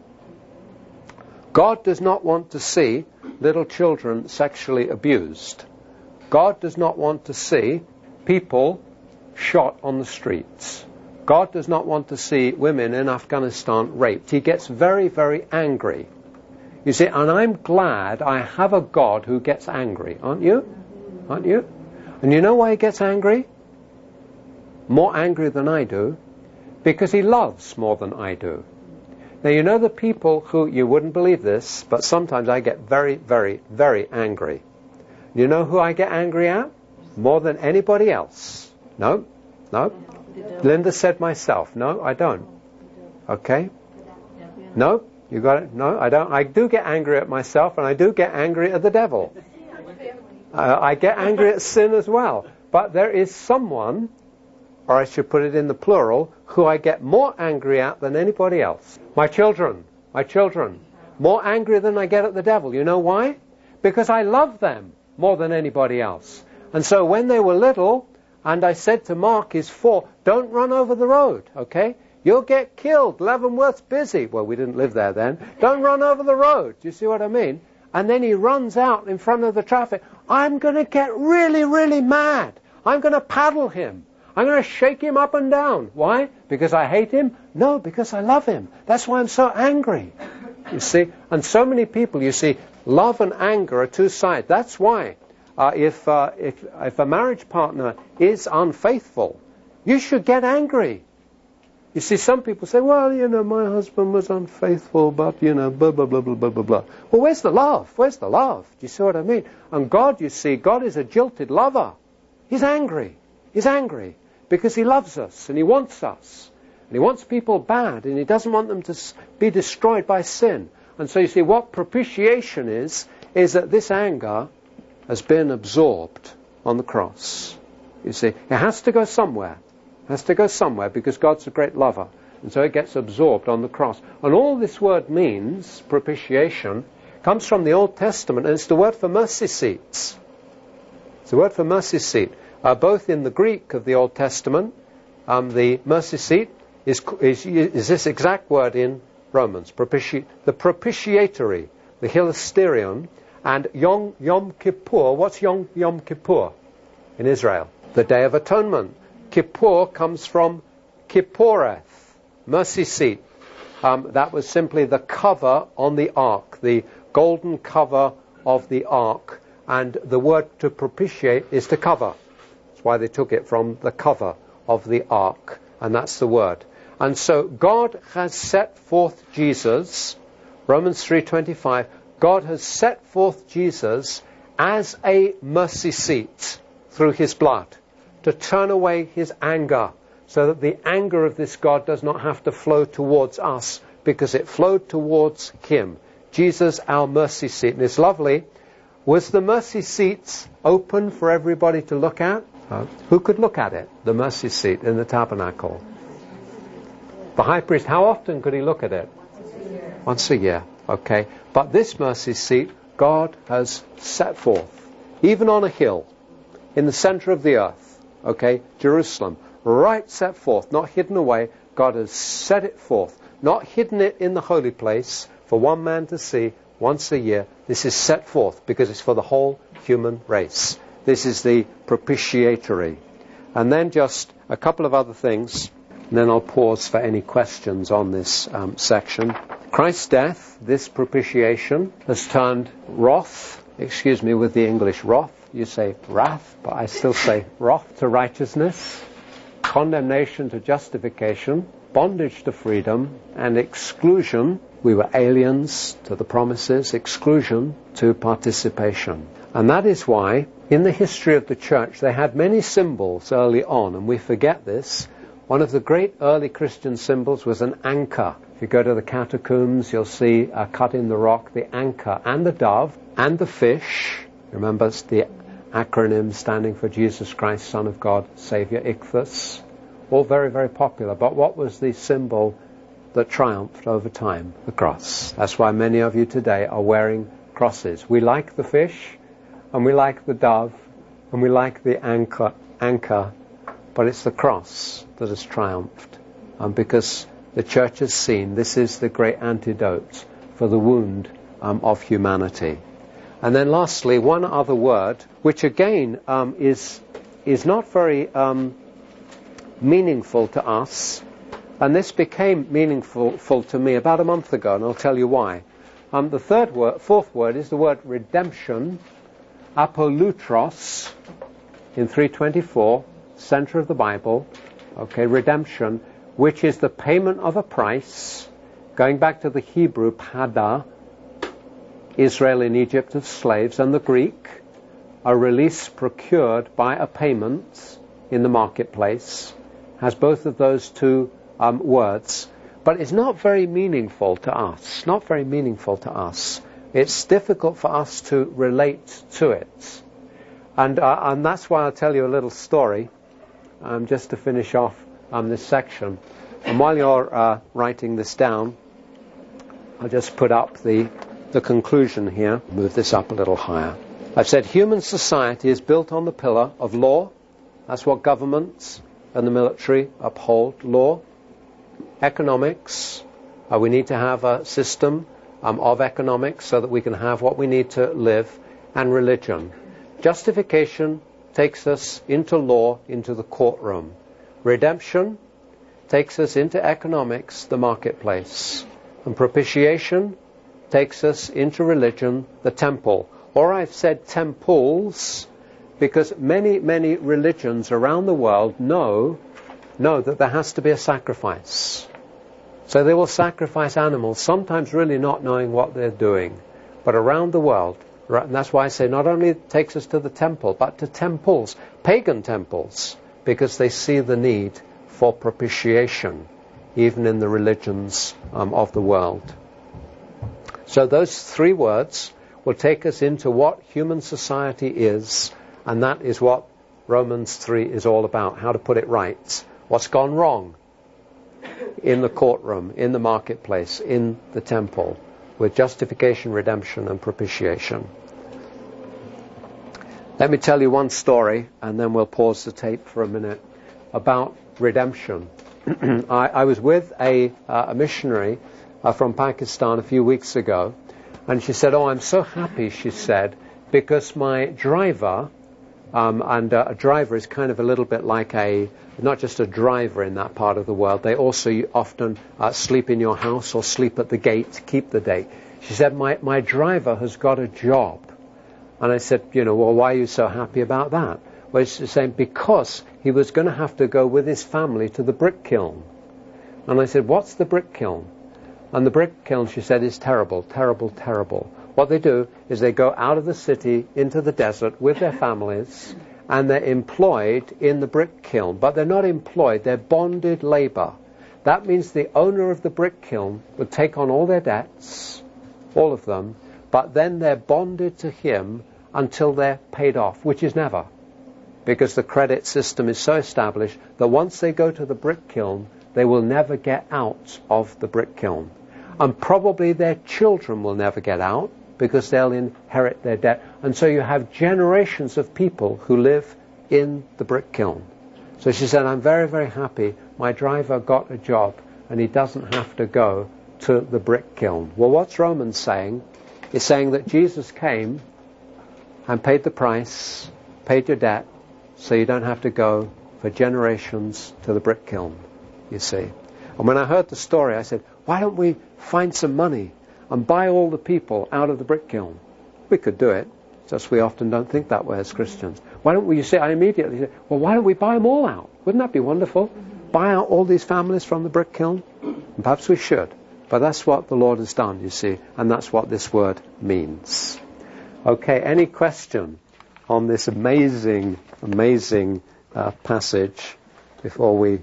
God does not want to see little children sexually abused. God does not want to see people shot on the streets. God does not want to see women in Afghanistan raped. He gets very, very angry. You see, and I'm glad I have a God who gets angry, aren't you? Aren't you? And you know why he gets angry? More angry than I do. Because he loves more than I do. Now, you know the people who, you wouldn't believe this, but sometimes I get very, very, very angry. You know who I get angry at? More than anybody else. No? No? Linda said myself. No, I don't. Okay? No? You got it? No, I don't. I do get angry at myself, and I do get angry at the devil. Uh, I get angry at sin as well. But there is someone, or I should put it in the plural, who I get more angry at than anybody else. My children. My children. More angry than I get at the devil. You know why? Because I love them more than anybody else. And so when they were little, and I said to Mark, he's four, don't run over the road, okay? You'll get killed. Leavenworth's busy. Well, we didn't live there then. Don't run over the road. Do you see what I mean? And then he runs out in front of the traffic. I'm going to get really, really mad. I'm going to paddle him. I'm going to shake him up and down. Why? Because I hate him? No, because I love him. That's why I'm so angry. You see? And so many people, you see, love and anger are two sides. That's why uh, if, uh, if, if a marriage partner is unfaithful, you should get angry. You see, some people say, well, you know, my husband was unfaithful, but, you know, blah, blah, blah, blah, blah, blah, blah. Well, where's the love? Where's the love? Do you see what I mean? And God, you see, God is a jilted lover. He's angry. He's angry because he loves us and he wants us. And he wants people bad and he doesn't want them to be destroyed by sin. And so you see, what propitiation is, is that this anger has been absorbed on the cross. You see, it has to go somewhere. It has to go somewhere because God's a great lover. And so it gets absorbed on the cross. And all this word means, propitiation, comes from the Old Testament, and it's the word for mercy seats. It's the word for mercy seat. Uh, both in the Greek of the Old Testament, um, the mercy seat is, is, is this exact word in Romans. Propiti- the propitiatory, the hilasterion, and Yom, Yom Kippur. What's Yom, Yom Kippur in Israel? The Day of Atonement. Kippur comes from Kipporeth, mercy seat. Um, that was simply the cover on the ark, the golden cover of the ark. And the word to propitiate is to cover. That's why they took it from the cover of the ark. And that's the word. And so God has set forth Jesus, Romans three twenty-five, God has set forth Jesus as a mercy seat through his blood, to turn away his anger, so that the anger of this God does not have to flow towards us, because it flowed towards him. Jesus, our mercy seat. And it's lovely. Was the mercy seat open for everybody to look at? Uh, who could look at it? The mercy seat in the tabernacle. The high priest, how often could he look at it? Once a year. Once a year, okay. But this mercy seat, God has set forth, even on a hill, in the center of the earth. Okay, Jerusalem, right set forth, not hidden away. God has set it forth, not hidden it in the holy place for one man to see once a year. This is set forth because it's for the whole human race. This is the propitiatory. And then just a couple of other things, and then I'll pause for any questions on this um, section. Christ's death, this propitiation, has turned wrath, excuse me with the English wrath, you say wrath, but I still say wrath to righteousness, condemnation to justification, bondage to freedom, and exclusion. We were aliens to the promises, exclusion to participation. And that is why, in the history of the church, they had many symbols early on, and we forget this. One of the great early Christian symbols was an anchor. If you go to the catacombs, you'll see uh, cut in the rock the anchor and the dove and the fish. Remember, it's the acronym standing for Jesus Christ, Son of God, Saviour, Ichthus. All very, very popular. But what was the symbol that triumphed over time? The cross. That's why many of you today are wearing crosses. We like the fish, and we like the dove, and we like the anchor, anchor, but it's the cross that has triumphed. Um, because the church has seen this is the great antidote for the wound um, of humanity. And then lastly, one other word, which again um, is is not very um, meaningful to us, and this became meaningful full to me about a month ago, and I'll tell you why. Um, the third word, fourth word is the word redemption, apolutros, in three twenty-four, center of the Bible. Okay, redemption, which is the payment of a price, going back to the Hebrew, pada, Israel in Egypt of slaves, and the Greek, a release procured by a payment in the marketplace, has both of those two um, words, but it's not very meaningful to us, not very meaningful to us. It's difficult for us to relate to it. And, uh, and that's why I'll tell you a little story, um, just to finish off um, this section. And while you're uh, writing this down, I'll just put up the the conclusion here. Move this up a little higher. I've said human society is built on the pillar of law. That's what governments and the military uphold, law. Economics. Uh, we need to have a system um, of economics so that we can have what we need to live. And religion. Justification takes us into law, into the courtroom. Redemption takes us into economics, the marketplace. And propitiation takes us into religion, the temple. Or I've said temples because many, many religions around the world know, know that there has to be a sacrifice. So they will sacrifice animals, sometimes really not knowing what they're doing. But around the world, and that's why I say not only it takes us to the temple, but to temples, pagan temples, because they see the need for propitiation, even in the religions um, of the world. So those three words will take us into what human society is, and that is what Romans three is all about, how to put it right. What's gone wrong in the courtroom, in the marketplace, in the temple, with justification, redemption, and propitiation. Let me tell you one story, and then we'll pause the tape for a minute, about redemption. I, I was with a, uh, a missionary Uh, from Pakistan a few weeks ago, and she said, oh, I'm so happy, she said, because my driver, um, and uh, a driver is kind of a little bit like a, not just a driver in that part of the world, they also often uh, sleep in your house or sleep at the gate, keep the date. She said, my, my driver has got a job. And I said, you know, well, why are you so happy about that? Well, she's saying, because he was going to have to go with his family to the brick kiln. And I said, what's the brick kiln? And the brick kiln, she said, is terrible, terrible, terrible. What they do is they go out of the city into the desert with their families, and they're employed in the brick kiln. But they're not employed, they're bonded labor. That means the owner of the brick kiln would take on all their debts, all of them, but then they're bonded to him until they're paid off, which is never. Because the credit system is so established that once they go to the brick kiln, they will never get out of the brick kiln. And probably their children will never get out because they'll inherit their debt. And so you have generations of people who live in the brick kiln. So she said, I'm very, very happy my driver got a job and he doesn't have to go to the brick kiln. Well, what's Romans saying? It's saying that Jesus came and paid the price, paid your debt, so you don't have to go for generations to the brick kiln, you see. And when I heard the story, I said, why don't we find some money and buy all the people out of the brick kiln? We could do it, just we often don't think that way as Christians. Why don't we, you say, I immediately said, well, why don't we buy them all out? Wouldn't that be wonderful? Buy out all these families from the brick kiln? And perhaps we should. But that's what the Lord has done, you see, and that's what this word means. Okay, any question on this amazing, amazing uh, passage before we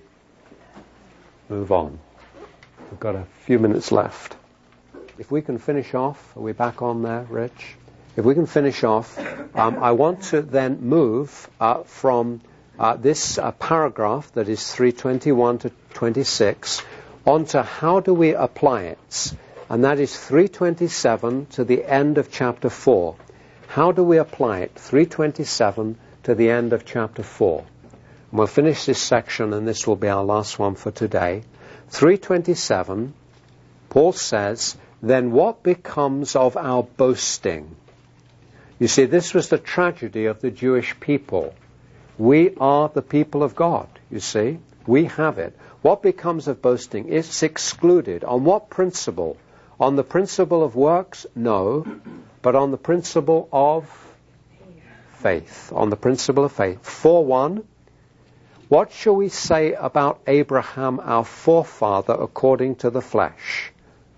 move on? We've got a few minutes left. If we can finish off, are we back on there, Rich? If we can finish off, um, I want to then move uh, from uh, this uh, paragraph that is three twenty-one to twenty-six onto how do we apply it. And that is three twenty-seven to the end of chapter four. How do we apply it? three twenty-seven to the end of chapter four. And we'll finish this section, and this will be our last one for today. three twenty-seven, Paul says, then what becomes of our boasting? You see, this was the tragedy of the Jewish people. We are the people of God, you see. We have it. What becomes of boasting? It's excluded. On what principle? On the principle of works? No. But on the principle of faith. On the principle of faith. four one. What shall we say about Abraham, our forefather, according to the flesh?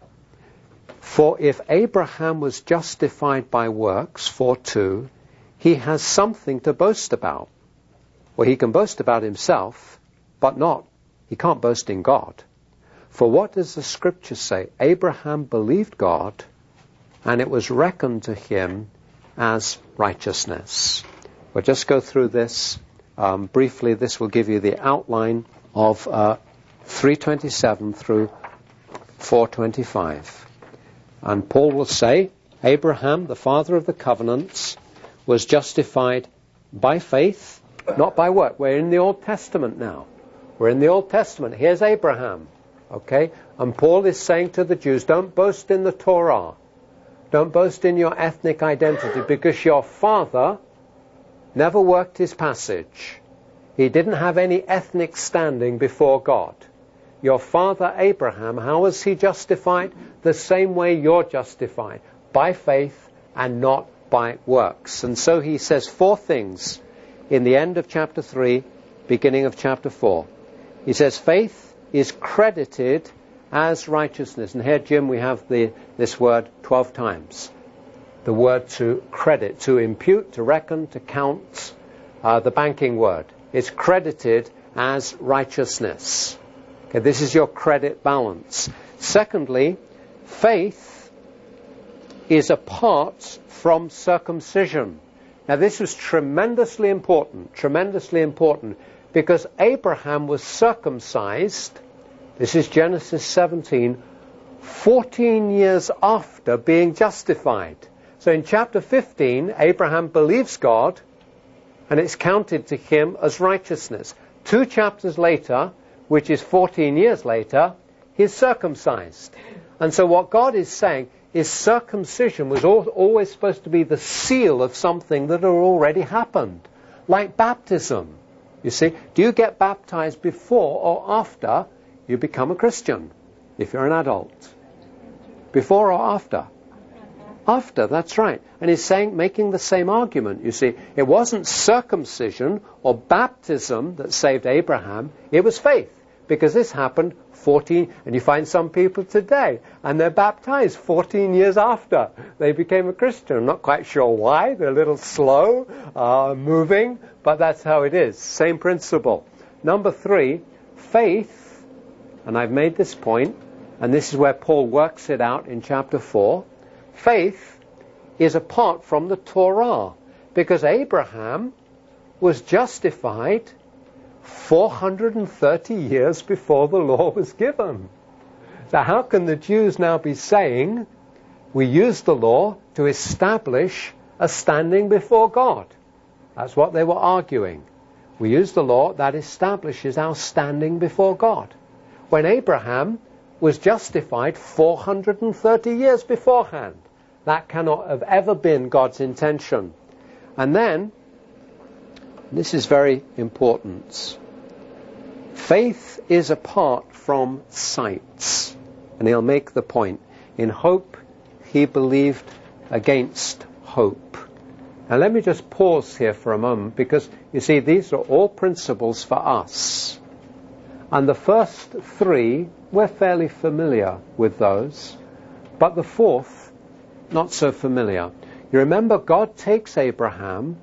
For if Abraham was justified by works, four two, he has something to boast about. Well, he can boast about himself, but not. He can't boast in God. For what does the Scripture say? Abraham believed God, and it was reckoned to him as righteousness. We'll just go through this um, briefly. This will give you the outline of uh, three twenty-seven through four twenty-five. And Paul will say, Abraham, the father of the covenants, was justified by faith, not by work. We're in the Old Testament now. We're in the Old Testament. Here's Abraham. Okay? And Paul is saying to the Jews, don't boast in the Torah. Don't boast in your ethnic identity, because your father never worked his passage. He didn't have any ethnic standing before God. Your father Abraham, how was he justified? The same way you're justified, by faith and not by works. And so he says four things in the end of chapter three, beginning of chapter four. He says faith is credited as righteousness. And here, Jim, we have the, this word twelve times. The word to credit, to impute, to reckon, to count, uh, the banking word. It's credited as righteousness. Okay, this is your credit balance. Secondly, faith is apart from circumcision. Now, this was tremendously important, tremendously important, because Abraham was circumcised, this is Genesis seventeen, fourteen years after being justified. So in chapter fifteen, Abraham believes God, and it's counted to him as righteousness. Two chapters later, which is fourteen years later, he's circumcised. And so what God is saying is circumcision was al- always supposed to be the seal of something that had already happened. Like baptism. You see, do you get baptized before or after you become a Christian, if you're an adult? Before or after? After, that's right. And he's saying, making the same argument, you see. It wasn't circumcision or baptism that saved Abraham, it was faith. Because this happened fourteen, and you find some people today, and they're baptized fourteen years after they became a Christian. I'm not quite sure why. They're a little slow, uh, moving, but that's how it is. Same principle. Number three, faith, and I've made this point, and this is where Paul works it out in chapter four. Faith is apart from the Torah, because Abraham was justified four hundred thirty years before the law was given. So how can the Jews now be saying, we use the law to establish a standing before God? That's what they were arguing. We use the law that establishes our standing before God. When Abraham was justified four hundred thirty years beforehand, that cannot have ever been God's intention. And then, this is very important, faith is apart from sight. And he'll make the point. In hope, he believed against hope. Now let me just pause here for a moment, because you see these are all principles for us. And the first three, we're fairly familiar with those. But the fourth, not so familiar. You remember God takes Abraham,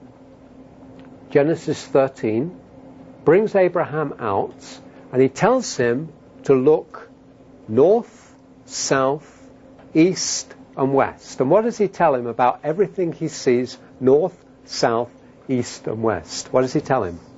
Genesis thirteen, brings Abraham out, and he tells him to look north, south, east, and west. And what does he tell him about everything he sees north, south, east, and west? What does he tell him?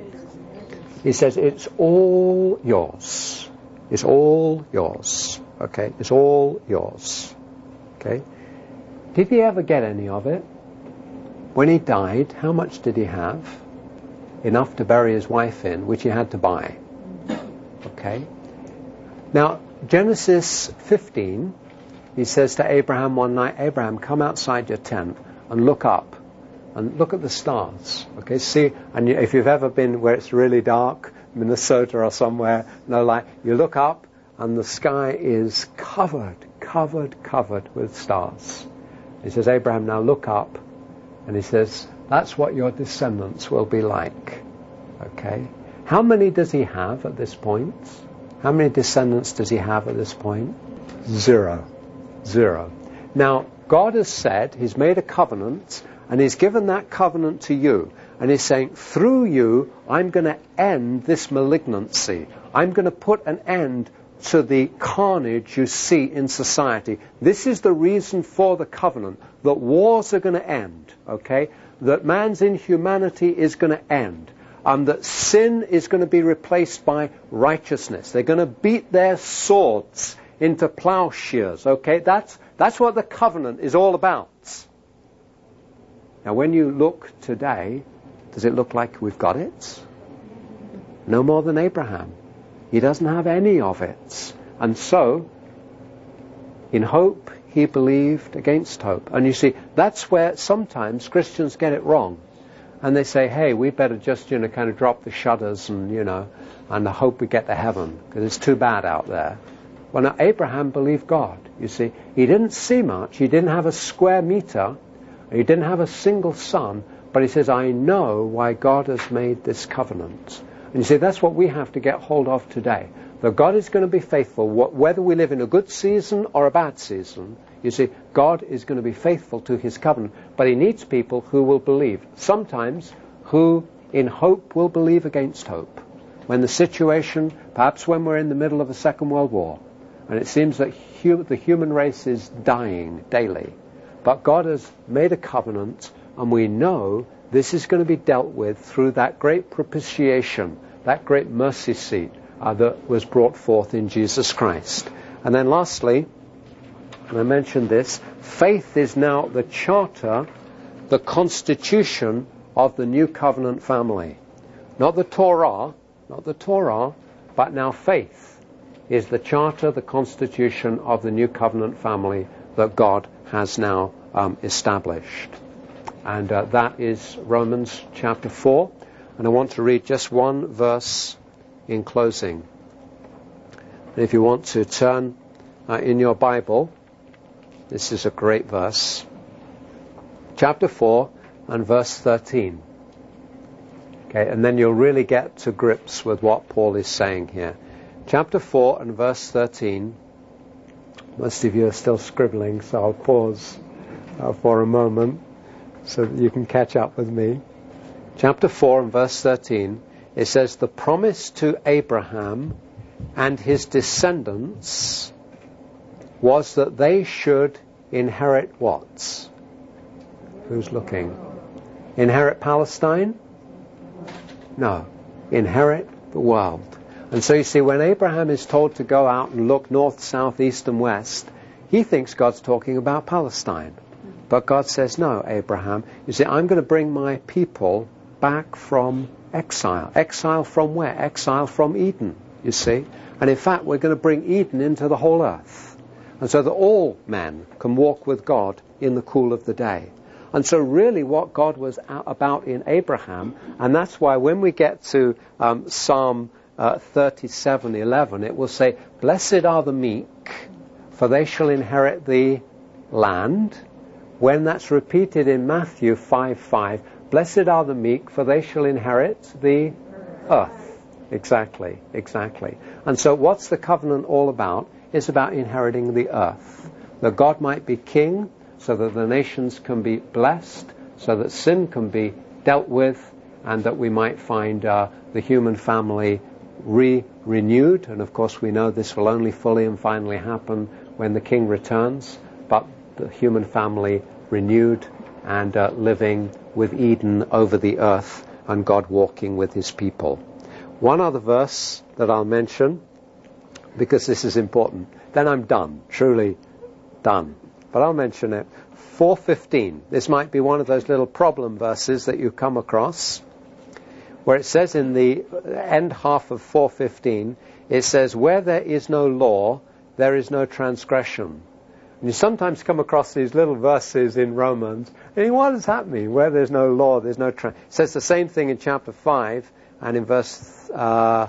He says, it's all yours. It's all yours. Okay? It's all yours. Okay? Did he ever get any of it? When he died, how much did he have? Enough to bury his wife in, which he had to buy. Okay? Now, Genesis fifteen, he says to Abraham one night, Abraham, come outside your tent and look up and look at the stars. Okay, see, and you, if you've ever been where it's really dark, Minnesota or somewhere, no light, you look up and the sky is covered, covered, covered with stars. He says, Abraham, now look up, and he says, that's what your descendants will be like. Okay, how many does he have at this point? How many descendants does he have at this point? Zero. Zero. Now, God has said, he's made a covenant, and he's given that covenant to you. And he's saying, through you, I'm going to end this malignancy. I'm going to put an end to the carnage you see in society. This is the reason for the covenant, that wars are going to end, okay? That man's inhumanity is going to end. Um, that sin is going to be replaced by righteousness. They're going to beat their swords into plowshares, okay? That's, that's what the covenant is all about. Now, when you look today, does it look like we've got it? No more than Abraham. He doesn't have any of it. And so, in hope, he believed against hope. And you see, that's where sometimes Christians get it wrong. And they say, hey, we better just, you know, kind of drop the shutters and, you know, and hope we get to heaven, because it's too bad out there. Well, now, Abraham believed God, you see. He didn't see much. He didn't have a square meter. He didn't have a single son. But he says, I know why God has made this covenant. And you see, that's what we have to get hold of today. That God is going to be faithful, whether we live in a good season or a bad season. You see, God is going to be faithful to his covenant. But he needs people who will believe. Sometimes who, in hope, will believe against hope. When the situation, perhaps when we're in the middle of a Second World War, and it seems that hu- the human race is dying daily. But God has made a covenant, and we know this is going to be dealt with through that great propitiation, that great mercy seat uh, that was brought forth in Jesus Christ. And then lastly, and I mentioned this, faith is now the charter, the constitution of the new covenant family. Not the Torah, not the Torah, but now faith is the charter, the constitution of the new covenant family that God has now um, established. And uh, that is Romans chapter four. And I want to read just one verse in closing. And if you want to turn uh, in your Bible, this is a great verse. Chapter four and verse thirteen. Okay, and then you'll really get to grips with what Paul is saying here. Chapter four and verse thirteen. Most of you are still scribbling, so I'll pause uh, for a moment so that you can catch up with me. Chapter four and verse thirteen, it says, the promise to Abraham and his descendants was that they should inherit what? Who's looking? Inherit Palestine? No. Inherit the world. And so you see, when Abraham is told to go out and look north, south, east, and west, he thinks God's talking about Palestine. But God says, no, Abraham. You see, I'm going to bring my people back from exile. Exile from where? Exile from Eden, you see. And in fact, we're going to bring Eden into the whole earth. And so that all men can walk with God in the cool of the day. And so really what God was about in Abraham, and that's why when we get to um, Psalm uh, thirty-seven eleven, it will say, "Blessed are the meek, for they shall inherit the land." When that's repeated in Matthew five five, "Blessed are the meek, for they shall inherit the earth." Exactly, exactly. And so what's the covenant all about? It's about inheriting the earth. That God might be king, so that the nations can be blessed, so that sin can be dealt with, and that we might find uh, the human family re-renewed. And of course we know this will only fully and finally happen when the king returns, but the human family renewed and uh, living with Eden over the earth and God walking with his people. One other verse that I'll mention, because this is important. Then I'm done, truly done. But I'll mention it. four fifteen. This might be one of those little problem verses that you come across, where it says in the end half of four fifteen, it says, "Where there is no law, there is no transgression." And you sometimes come across these little verses in Romans, and you think, what does that mean? Where there's no law, there's no transgression. It says the same thing in chapter five, and in verse uh,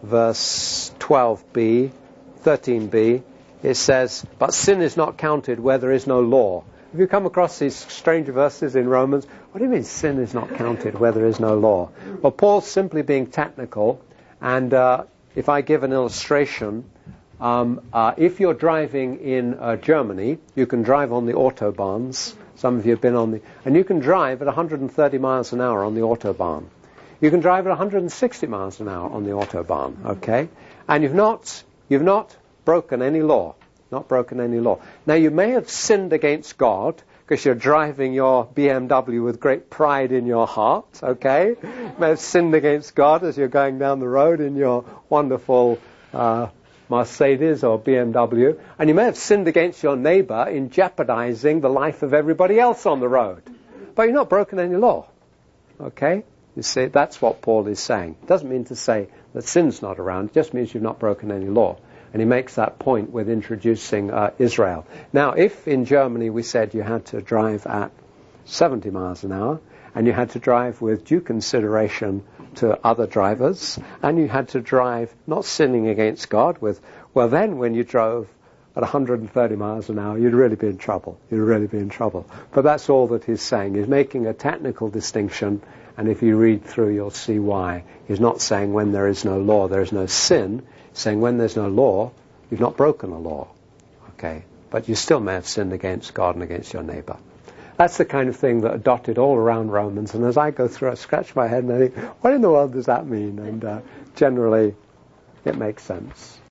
verse twelve b, thirteen b, it says, "But sin is not counted where there is no law." Have you come across these strange verses in Romans? What do you mean sin is not counted where there is no law? Well, Paul's simply being technical, and uh, if I give an illustration, um, uh, if you're driving in uh, Germany, you can drive on the autobahns. Some of you have been on the... And you can drive at one hundred thirty miles an hour on the autobahn. You can drive at one hundred sixty miles an hour on the autobahn, okay? And you've not, you've not broken any law. Not broken any law. Now, you may have sinned against God because you're driving your B M W with great pride in your heart, okay? You may have sinned against God as you're going down the road in your wonderful uh, Mercedes or B M W. And you may have sinned against your neighbor in jeopardizing the life of everybody else on the road. But you've not broken any law, okay? You see, that's what Paul is saying. It doesn't mean to say that sin's not around. It just means you've not broken any law. And he makes that point with introducing uh, Israel. Now, if in Germany we said you had to drive at seventy miles an hour, and you had to drive with due consideration to other drivers, and you had to drive not sinning against God with, well then when you drove at one hundred thirty miles an hour, you'd really be in trouble. You'd really be in trouble. But that's all that he's saying. He's making a technical distinction, and if you read through, you'll see why. He's not saying when there is no law, there is no sin. He's saying when there's no law, you've not broken a law. Okay? But you still may have sinned against God and against your neighbor. That's the kind of thing that are dotted all around Romans. And as I go through, I scratch my head and I think, what in the world does that mean? And uh, generally, it makes sense.